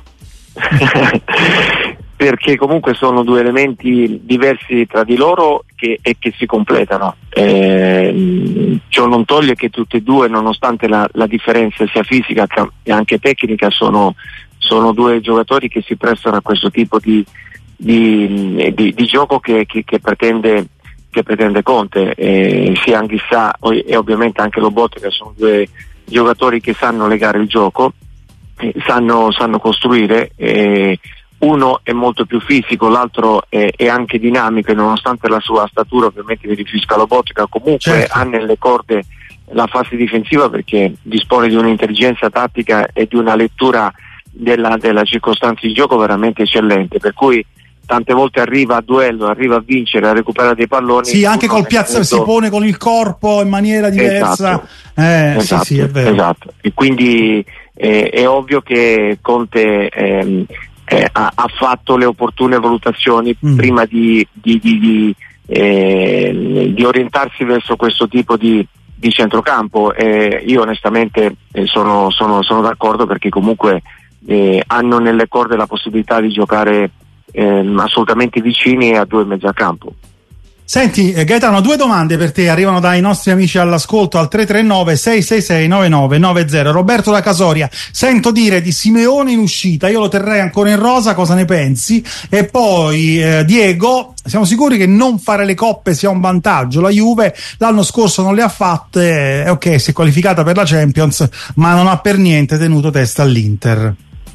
Perché comunque sono due elementi diversi tra di loro che, e che si completano. Eh, ciò non toglie che tutti e due, nonostante la, la differenza sia fisica e anche tecnica, sono sono due giocatori che si prestano a questo tipo di, di, di, di gioco che, che, che pretende che pretende Conte, eh, sia Anghissà e ovviamente anche Lobotka, sono due giocatori che sanno legare il gioco, eh, sanno, sanno costruire, eh, uno è molto più fisico, l'altro è, è anche dinamico, e nonostante la sua statura, ovviamente mi riferisco a Lobotka, comunque certo, ha nelle corde la fase difensiva, perché dispone di un'intelligenza tattica e di una lettura Della, della circostanza di gioco veramente eccellente, per cui tante volte arriva a duello, arriva a vincere, a recuperare dei palloni. Sì, anche col piazza si pone con il corpo in maniera diversa. Esatto, eh, esatto, sì, sì, è vero. Esatto. E quindi eh, è ovvio che Conte ehm, eh, ha, ha fatto le opportune valutazioni mm. prima di, di, di, di, eh, di orientarsi verso questo tipo di, di centrocampo. Eh, io onestamente eh, sono, sono, sono d'accordo, perché comunque Eh, hanno nelle corde la possibilità di giocare ehm, assolutamente vicini a due mezzacampo. Senti eh, Gaetano, due domande per te arrivano dai nostri amici all'ascolto al tre tre nove sei sei sei nove nove nove zero. Roberto da Casoria: sento dire di Simeone in uscita, io lo terrei ancora in rosa, cosa ne pensi? E poi eh, Diego: siamo sicuri che non fare le coppe sia un vantaggio? La Juve l'anno scorso non le ha fatte, eh, ok, si è qualificata per la Champions, ma non ha per niente tenuto testa all'Inter.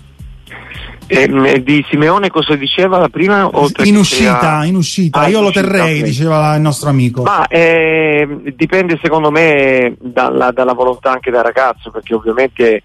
Eh, di Simeone cosa diceva la prima? In uscita, a... in uscita, ah, io in lo uscita, terrei, okay, diceva il nostro amico. Ma eh, dipende secondo me dalla, dalla volontà anche del ragazzo, perché ovviamente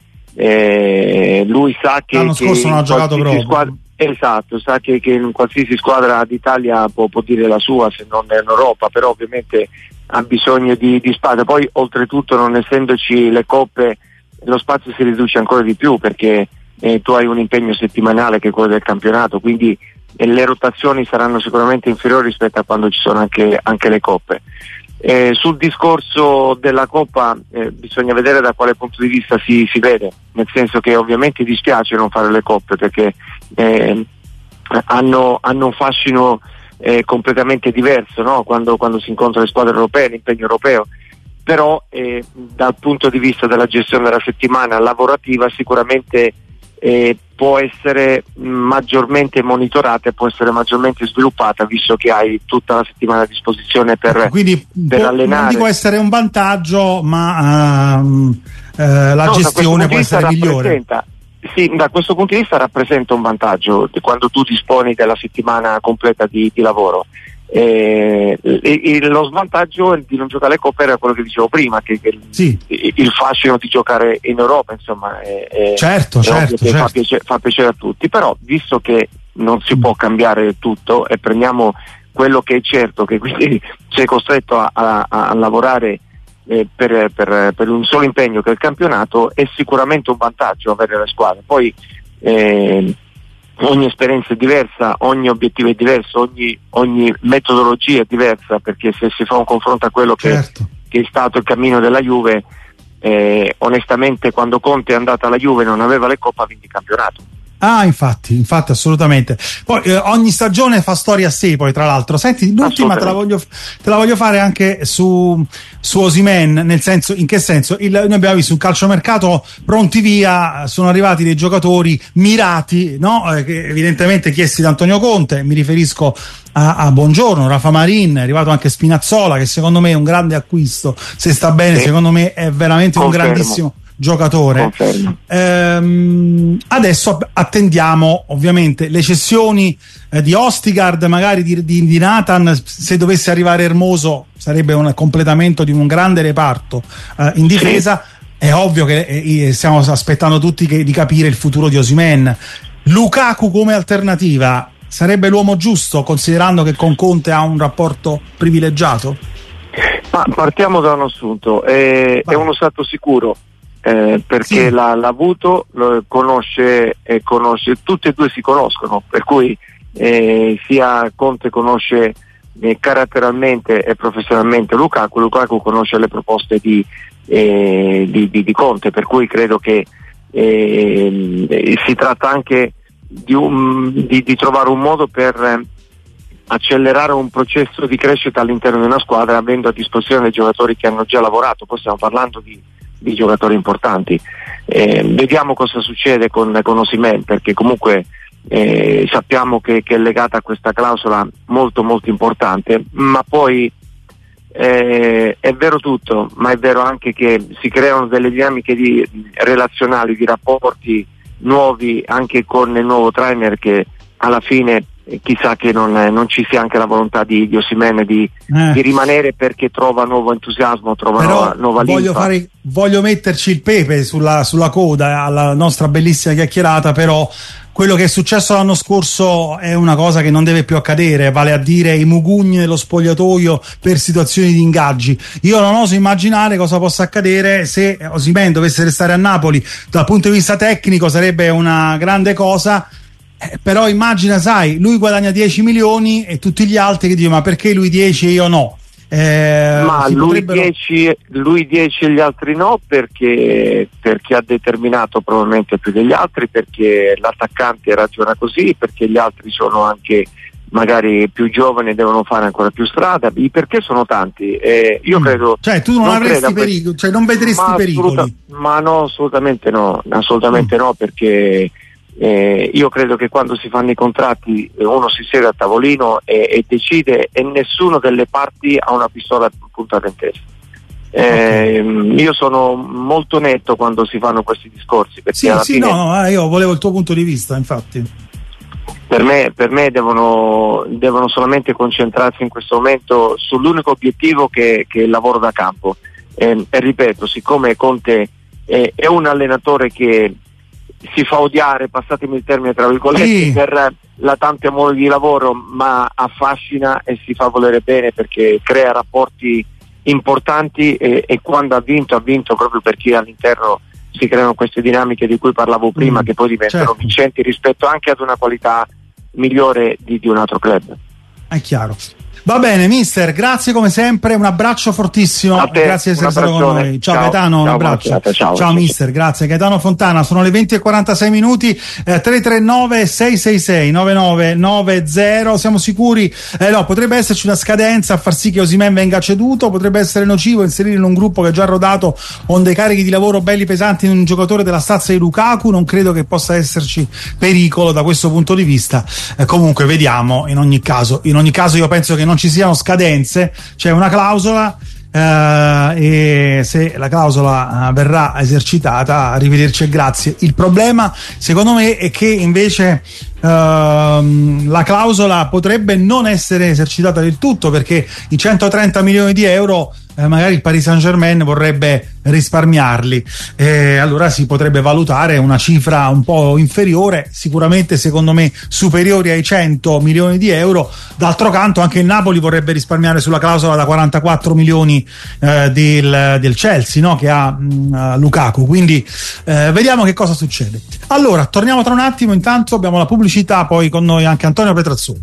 eh, lui sa che l'anno scorso che non ha giocato proprio. Squadra, esatto, sa che, che in qualsiasi squadra d'Italia può, può dire la sua, se non in Europa, però ovviamente ha bisogno di, di spazio. Poi oltretutto, non essendoci le coppe, lo spazio si riduce ancora di più, perché Eh, tu hai un impegno settimanale che è quello del campionato, quindi eh, le rotazioni saranno sicuramente inferiori rispetto a quando ci sono anche, anche le coppe. Eh, sul discorso della Coppa eh, bisogna vedere da quale punto di vista si, si vede, nel senso che ovviamente dispiace non fare le coppe, perché eh, hanno, hanno un fascino eh, completamente diverso, no? quando, quando si incontrano le squadre europee, l'impegno europeo. Però eh, dal punto di vista della gestione della settimana lavorativa sicuramente Eh, può essere maggiormente monitorata e può essere maggiormente sviluppata, visto che hai tutta la settimana a disposizione per, quindi per può, allenare. Non dico essere un vantaggio, ma uh, uh, la no, gestione può essere migliore. Sì, da questo punto di vista rappresenta un vantaggio quando tu disponi della settimana completa di, di lavoro. Eh, e, e lo svantaggio di non giocare le coppe era quello che dicevo prima, che, che sì, il, il fascino di giocare in Europa, insomma, è, è, certo, è certo, che certo. Fa, piacere, fa piacere a tutti, però visto che non si può cambiare tutto e prendiamo quello che è certo, che quindi sei costretto a, a, a lavorare eh, per, per, per un solo impegno che è il campionato, è sicuramente un vantaggio avere le squadre. Poi eh, ogni esperienza è diversa, ogni obiettivo è diverso, ogni, ogni metodologia è diversa, perché se si fa un confronto a quello certo. che, che è stato il cammino della Juve, eh, onestamente quando Conte è andato alla Juve non aveva le coppe, ha vinto il campionato. Ah, infatti, infatti, assolutamente. Poi eh, ogni stagione fa storia a sé, poi tra l'altro. Senti, l'ultima te la voglio, te la voglio fare anche su, su Osimhen, nel senso, in che senso? Il, noi abbiamo visto un calciomercato pronti via, sono arrivati dei giocatori mirati, no? Eh, che evidentemente chiesti da Antonio Conte, mi riferisco a, a Buongiorno, Rafa Marin, è arrivato anche Spinazzola, che secondo me è un grande acquisto, se sta bene, sì, secondo me è veramente confermo. un grandissimo. giocatore. Ehm, adesso attendiamo ovviamente le cessioni eh, di Ostigard, magari di, di, di Nathan. Se dovesse arrivare Hermoso sarebbe un completamento di un grande reparto eh, in difesa. Sì. È ovvio che eh, stiamo aspettando tutti che, di capire il futuro di Osimhen. Lukaku come alternativa sarebbe l'uomo giusto, considerando che con Conte ha un rapporto privilegiato? Ma partiamo da un assunto, è, è uno stato sicuro, eh, perché sì. l'ha, l'ha avuto, lo conosce, eh, conosce, tutti e due si conoscono, per cui eh, sia Conte conosce eh, caratterialmente e professionalmente Lukaku, Lukaku conosce le proposte di, eh, di, di, di Conte, per cui credo che eh, si tratta anche di, un, di, di trovare un modo per eh, accelerare un processo di crescita all'interno di una squadra, avendo a disposizione dei giocatori che hanno già lavorato. Poi stiamo parlando di, di giocatori importanti. Eh, vediamo cosa succede con, con Osimhen, perché comunque eh, sappiamo che, che è legata a questa clausola molto molto importante, ma poi eh, è vero tutto, ma è vero anche che si creano delle dinamiche di, relazionali, di rapporti nuovi anche con il nuovo trainer, che alla fine chissà che non, non ci sia anche la volontà di, di Osimhen di, eh. di rimanere, perché trova nuovo entusiasmo, trova Però nuova, nuova voglio, fare, voglio metterci il pepe sulla, sulla coda alla nostra bellissima chiacchierata. Però quello che è successo l'anno scorso è una cosa che non deve più accadere, vale a dire i mugugni nello spogliatoio per situazioni di ingaggi. Io non oso immaginare cosa possa accadere se Osimhen dovesse restare a Napoli. Dal punto di vista tecnico sarebbe una grande cosa, eh, però immagina, sai, lui guadagna dieci milioni e tutti gli altri che dicono ma perché lui dieci e io no? Eh, ma lui potrebbero... dieci, lui dieci e gli altri no, perché, perché ha determinato probabilmente più degli altri, perché l'attaccante ragiona così, perché gli altri sono anche magari più giovani e devono fare ancora più strada. I perché sono tanti, eh, io mm. credo, cioè tu non, non avresti pericoli, cioè non vedresti ma pericoli assoluta, ma no, assolutamente no, assolutamente mm. no, perché Eh, io credo che quando si fanno i contratti uno si siede a tavolino e, e decide, e nessuno delle parti ha una pistola puntata in testa. Eh, okay. Io sono molto netto quando si fanno questi discorsi, perché sì, alla sì, fine, no, no, io volevo il tuo punto di vista, infatti. Per me, per me devono, devono solamente concentrarsi in questo momento sull'unico obiettivo che, che è il lavoro da campo. Eh, e ripeto, siccome Conte è, è un allenatore che si fa odiare, passatemi il termine tra virgolette, sì. per la tante modi di lavoro, ma affascina e si fa volere bene, perché crea rapporti importanti e, e quando ha vinto ha vinto proprio perché all'interno si creano queste dinamiche di cui parlavo prima, mm, che poi diventano certo. vincenti rispetto anche ad una qualità migliore di, di un altro club. È chiaro. Va bene, mister, grazie come sempre, un abbraccio fortissimo, a te, grazie di essere stato con noi. Ciao, ciao Gaetano, un abbraccio. Ciao, ciao, ciao mister, grazie. Gaetano Fontana, sono le venti e quarantasei minuti, eh, tre tre nove sei sei sei nove nove nove zero. Siamo sicuri, eh, no, potrebbe esserci una scadenza a far sì che Osimhen venga ceduto, potrebbe essere nocivo inserire in un gruppo che è già rodato con dei carichi di lavoro belli pesanti in un giocatore della stazza di Lukaku. Non credo che possa esserci pericolo da questo punto di vista. Eh, comunque vediamo, in ogni caso, in ogni caso io penso che non ci siano scadenze, c'è una clausola eh, e se la clausola eh, verrà esercitata, arrivederci e grazie. Il problema secondo me è che invece ehm, la clausola potrebbe non essere esercitata del tutto, perché i centotrenta milioni di euro eh, magari il Paris Saint-Germain vorrebbe risparmiarli, eh, allora si potrebbe valutare una cifra un po' inferiore, sicuramente secondo me superiori ai cento milioni di euro. D'altro canto anche il Napoli vorrebbe risparmiare sulla clausola da quarantaquattro milioni eh, del, del Chelsea, no? Che ha mh, Lukaku, quindi eh, vediamo che cosa succede. Allora torniamo tra un attimo, intanto abbiamo la pubblicità, poi con noi anche Antonio Petrazzoli.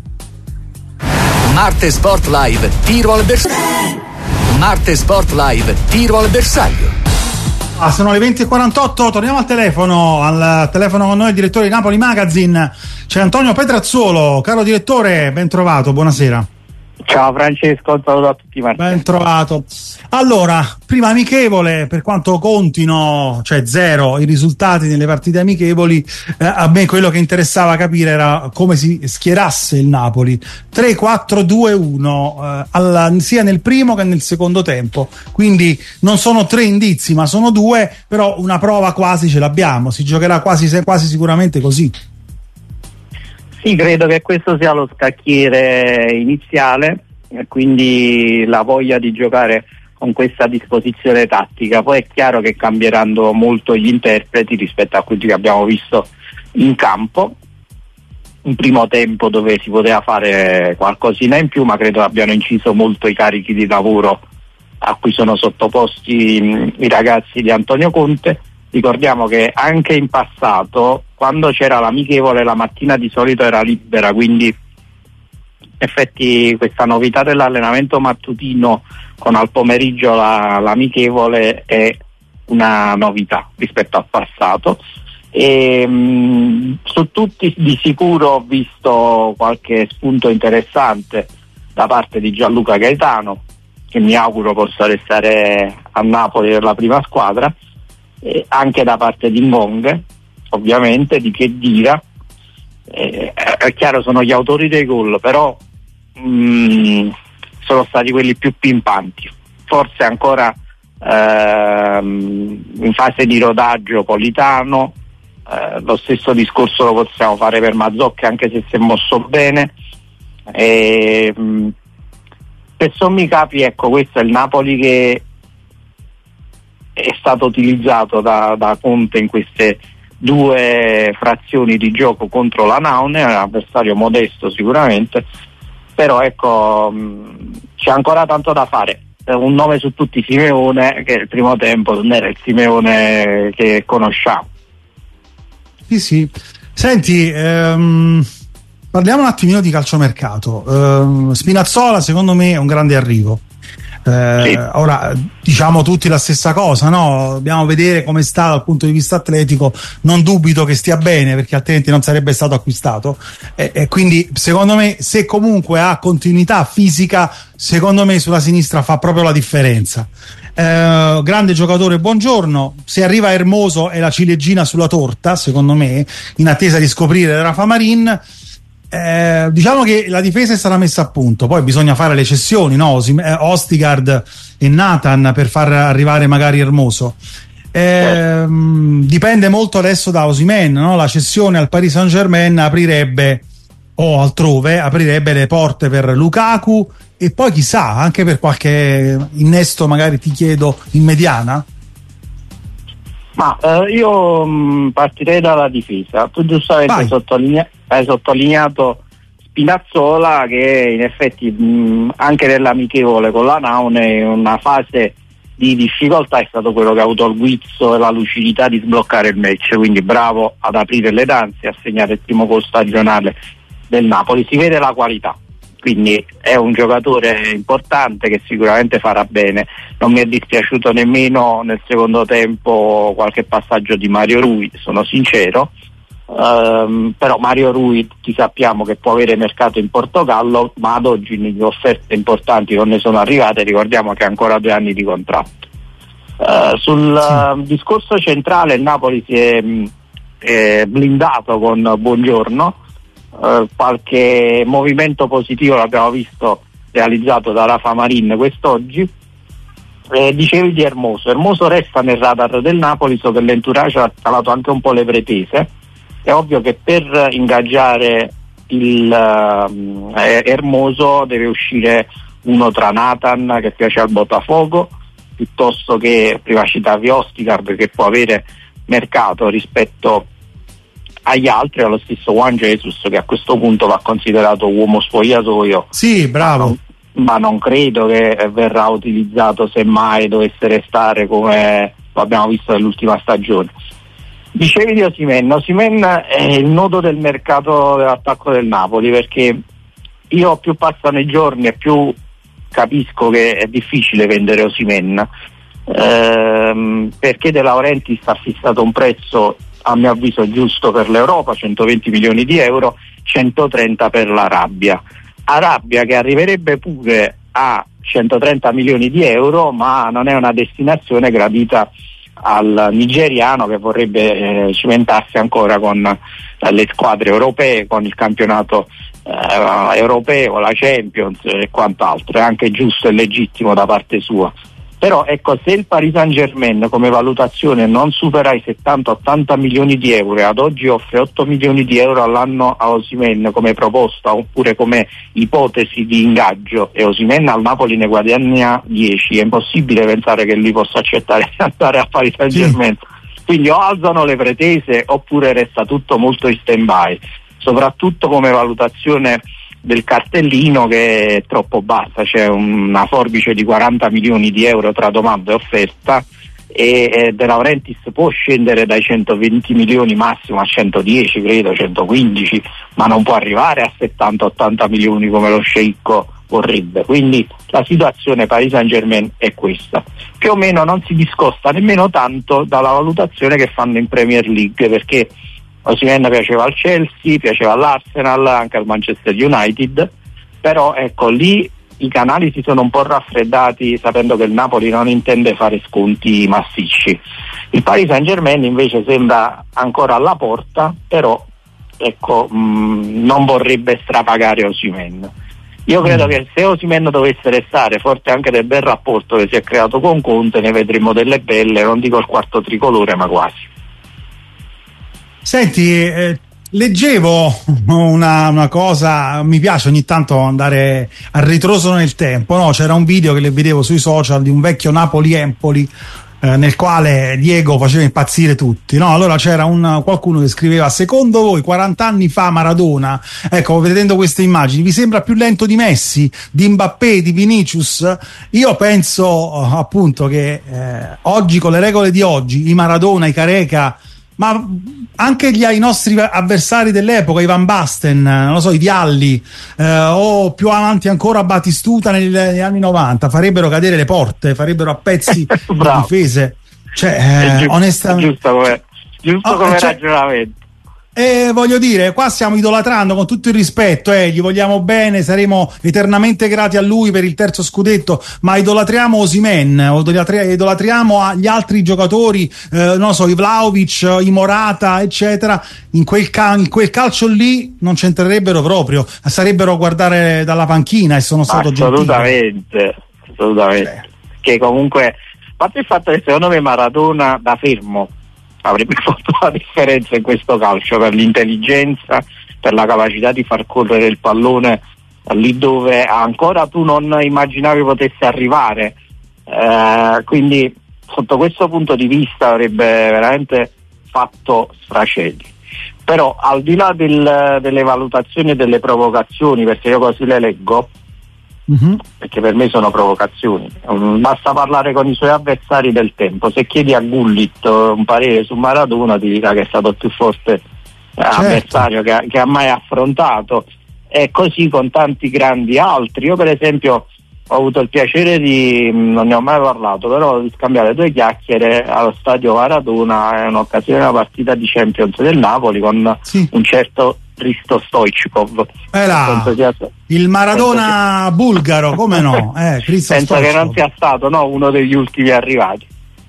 Marte Sport Live, tiro al bersaglio. Marte Sport Live, tiro al bersaglio. Ah, sono le venti e quarantotto, torniamo al telefono, al telefono con noi il direttore di Napoli Magazine, c'è Antonio Petrazzolo. Caro direttore, ben trovato, buonasera. Ciao Francesco, un saluto a tutti. Martino. Ben trovato. Allora, prima amichevole, per quanto contino, cioè zero, i risultati nelle partite amichevoli, eh, a me quello che interessava capire era come si schierasse il Napoli. tre quattro due uno, eh, alla, sia nel primo che nel secondo tempo, quindi non sono tre indizi ma sono due, però una prova quasi ce l'abbiamo, si giocherà quasi, quasi sicuramente così. Sì, credo che questo sia lo scacchiere iniziale, e quindi la voglia di giocare con questa disposizione tattica. Poi è chiaro che cambieranno molto gli interpreti rispetto a quelli che abbiamo visto in campo. Un primo tempo dove si poteva fare qualcosina in più, ma credo abbiano inciso molto i carichi di lavoro a cui sono sottoposti mh, i ragazzi di Antonio Conte. Ricordiamo che anche in passato, quando c'era l'amichevole, la mattina di solito era libera, quindi in effetti questa novità dell'allenamento mattutino con al pomeriggio la, l'amichevole è una novità rispetto al passato. E, mh, su tutti di sicuro ho visto qualche spunto interessante da parte di Gianluca Gaetano, che mi auguro possa restare a Napoli per la prima squadra, e anche da parte di Ngong, ovviamente, di Khedira. Eh, è chiaro, sono gli autori dei gol, però mh, sono stati quelli più pimpanti, forse ancora ehm, in fase di rodaggio Politano. Eh, lo stesso discorso lo possiamo fare per Mazzocchi, anche se si è mosso bene. E, mh, per sommi capi, ecco, questo è il Napoli che è stato utilizzato da, da Conte in queste due frazioni di gioco contro la Naune, è un avversario modesto sicuramente, però ecco, mh, c'è ancora tanto da fare. Un nome su tutti, Simeone, che il primo tempo non era il Simeone che conosciamo. Sì, sì. Senti, ehm, parliamo un attimino di calciomercato. Ehm, Spinazzola secondo me è un grande arrivo. Eh, sì. Ora diciamo tutti la stessa cosa, no? Dobbiamo vedere come sta dal punto di vista atletico. Non dubito che stia bene, perché altrimenti non sarebbe stato acquistato, e, e quindi secondo me, se comunque ha continuità fisica, secondo me sulla sinistra fa proprio la differenza. Eh, grande giocatore, buongiorno. Se arriva Hermoso è la ciliegina sulla torta, secondo me, in attesa di scoprire Rafa Marin. Eh, diciamo che la difesa è stata messa a punto, poi bisogna fare le cessioni, no? Ostigard e Nathan per far arrivare magari Hermoso. Eh, dipende molto adesso da Osimhen, no? La cessione al Paris Saint-Germain aprirebbe, o altrove, aprirebbe le porte per Lukaku e poi chissà anche per qualche innesto, magari ti chiedo, in mediana. Ma eh, io mh, partirei dalla difesa. Tu giustamente sottolinea- hai sottolineato Spinazzola, che in effetti mh, anche nell'amichevole con la Naune in una fase di difficoltà è stato quello che ha avuto il guizzo e la lucidità di sbloccare il match, quindi bravo ad aprire le danze e a segnare il primo gol stagionale del Napoli. Si vede la qualità, quindi è un giocatore importante che sicuramente farà bene. Non mi è dispiaciuto nemmeno nel secondo tempo qualche passaggio di Mario Rui, sono sincero, um, però Mario Rui tutti sappiamo che può avere mercato in Portogallo, ma ad oggi le offerte importanti non ne sono arrivate. Ricordiamo che ha ancora due anni di contratto. Uh, sul sì. uh, discorso centrale il Napoli si è eh, blindato con Buongiorno. Uh, qualche movimento positivo l'abbiamo visto realizzato da Rafa Marin quest'oggi. Eh, dicevi di Hermoso. Hermoso resta nel radar del Napoli, so che l'entourage ha calato anche un po' le pretese. È ovvio che per ingaggiare il uh, Hermoso deve uscire uno tra Nathan, che piace al Botafogo, piuttosto che, prima citavi Ostigard, che può avere mercato rispetto agli altri, allo stesso Juan Jesus, che a questo punto va considerato uomo spogliatoio. Sì, bravo. Ma non, ma non credo che verrà utilizzato se mai dovesse restare, come lo abbiamo visto nell'ultima stagione. Dicevi di Osimhen. Osimhen è il nodo del mercato dell'attacco del Napoli, perché io più passano i giorni e più capisco che è difficile vendere Osimhen, ehm, perché De Laurentiis ha fissato un prezzo a mio avviso giusto per l'Europa, centoventi milioni di euro, centotrenta per l'Arabia. Arabia che arriverebbe pure a centotrenta milioni di euro, ma non è una destinazione gradita al nigeriano che vorrebbe eh, cimentarsi ancora con eh, le squadre europee, con il campionato eh, europeo, la Champions e quant'altro. È anche giusto e legittimo da parte sua. Però ecco, se il Paris Saint-Germain come valutazione non supera i settanta ottanta milioni di euro e ad oggi offre otto milioni di euro all'anno a Osimhen come proposta oppure come ipotesi di ingaggio, e Osimhen al Napoli ne guadagna dieci, è impossibile pensare che lui possa accettare di andare a Paris Saint-Germain. Sì. Quindi o alzano le pretese oppure resta tutto molto in stand-by, soprattutto come valutazione del cartellino, che è troppo bassa. C'è una forbice di quaranta milioni di euro tra domanda e offerta, e eh, De Laurentiis può scendere dai centoventi milioni massimo a centodieci, credo centoquindici, ma non può arrivare a settanta ottanta milioni come lo sceicco vorrebbe. Quindi la situazione Paris Saint-Germain è questa, più o meno non si discosta nemmeno tanto dalla valutazione che fanno in Premier League, perché Osimhen piaceva al Chelsea, piaceva all'Arsenal, anche al Manchester United, però ecco, lì i canali si sono un po' raffreddati sapendo che il Napoli non intende fare sconti massicci. Il Paris Saint-Germain invece sembra ancora alla porta, però ecco, mh, non vorrebbe strapagare Osimhen. Io credo che se Osimhen dovesse restare, forte anche del bel rapporto che si è creato con Conte, ne vedremo delle belle, non dico il quarto tricolore, ma quasi. Senti, eh, leggevo una, una cosa, mi piace ogni tanto andare a ritroso nel tempo, no? C'era un video che le vedevo sui social di un vecchio Napoli-Empoli eh, nel quale Diego faceva impazzire tutti, no? Allora c'era un, qualcuno che scriveva: secondo voi quaranta anni fa Maradona, ecco, vedendo queste immagini, vi sembra più lento di Messi, di Mbappé, di Vinicius? Io penso appunto che eh, oggi, con le regole di oggi, i Maradona, i Careca, ma anche gli, i nostri avversari dell'epoca, i Van Basten, non lo so, i Vialli, eh, o più avanti ancora Batistuta negli, negli anni novanta, farebbero cadere le porte, farebbero a pezzi le difese. Cioè, eh, onestamente, giusto come, giusto oh, come cioè, ragionamento. E voglio dire, qua stiamo idolatrando, con tutto il rispetto, eh, gli vogliamo bene, saremo eternamente grati a lui per il terzo scudetto, ma idolatriamo Osimhen, idolatriamo gli altri giocatori, eh, non so, i Vlahovic, i Morata, eccetera. In quel, cal- in quel calcio lì non c'entrerebbero proprio, sarebbero a guardare dalla panchina, e sono stato assolutamente, gentile. Assolutamente, cioè. Che comunque, a parte il fatto che secondo me Maradona da fermo avrebbe fatto la differenza in questo calcio, per l'intelligenza, per la capacità di far correre il pallone lì dove ancora tu non immaginavi potesse arrivare, eh, quindi sotto questo punto di vista avrebbe veramente fatto sfracelli. Però al di là del, delle valutazioni e delle provocazioni, perché io così le leggo, Mm-hmm. perché per me sono provocazioni, um, basta parlare con i suoi avversari del tempo. Se chiedi a Gullit un parere su Maradona ti dirà che è stato il più forte certo. avversario che, che ha mai affrontato, e così con tanti grandi altri. Io per esempio ho avuto il piacere di, non ne ho mai parlato, però di scambiare due chiacchiere allo stadio Maradona in un'occasione della partita di Champions del Napoli con sì. un certo Hristo Stoichkov. Eh là, sia, il Maradona che, bulgaro, come no? Eh, penso Stoichkov. Che non sia stato no, uno degli ultimi arrivati.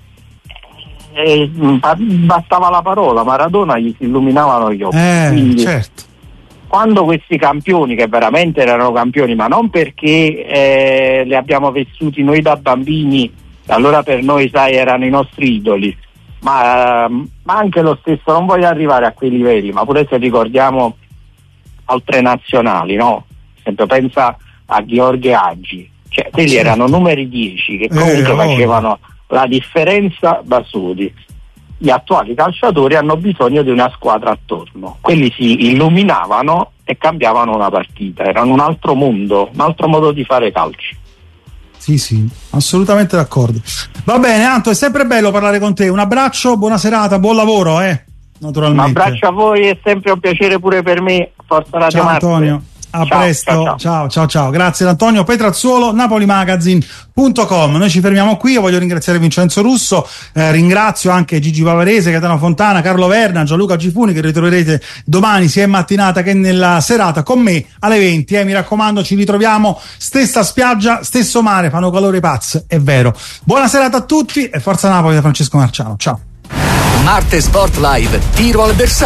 E, bastava la parola Maradona, gli si illuminavano gli occhi. Eh, Quindi, certo. Quando questi campioni, che veramente erano campioni, ma non perché eh, li abbiamo vissuti noi da bambini, allora per noi sai erano i nostri idoli, ma, ma anche lo stesso, non voglio arrivare a quei livelli, ma pure se ricordiamo altre nazionali, no? Per esempio pensa a Gheorghe Hagi, cioè quelli certo. erano numeri dieci che comunque eh, facevano la differenza da soli. Gli attuali calciatori hanno bisogno di una squadra attorno, quelli si illuminavano e cambiavano la partita, erano un altro mondo, un altro modo di fare calcio. Sì, sì, assolutamente d'accordo. Va bene, Anto, è sempre bello parlare con te. Un abbraccio, buona serata, buon lavoro, eh, naturalmente. Un abbraccio a voi, è sempre un piacere pure per me. Forza Radio Ciao Antonio. A ciao, presto, ciao, ciao. ciao ciao ciao. Grazie ad Antonio Petrazzuolo, napolimagazine punto com. Noi ci fermiamo qui. Io voglio ringraziare Vincenzo Russo, eh, ringrazio anche Gigi Pavarese, Gaetano Fontana, Carlo Verna, Gianluca Gifuni, che ritroverete domani sia in mattinata che nella serata con me alle venti. Eh, mi raccomando, ci ritroviamo stessa spiaggia, stesso mare, fanno calore pazzo, è vero. Buona serata a tutti e forza Napoli da Francesco Marciano. Ciao. Marte Sport Live, tiro al bersaglio.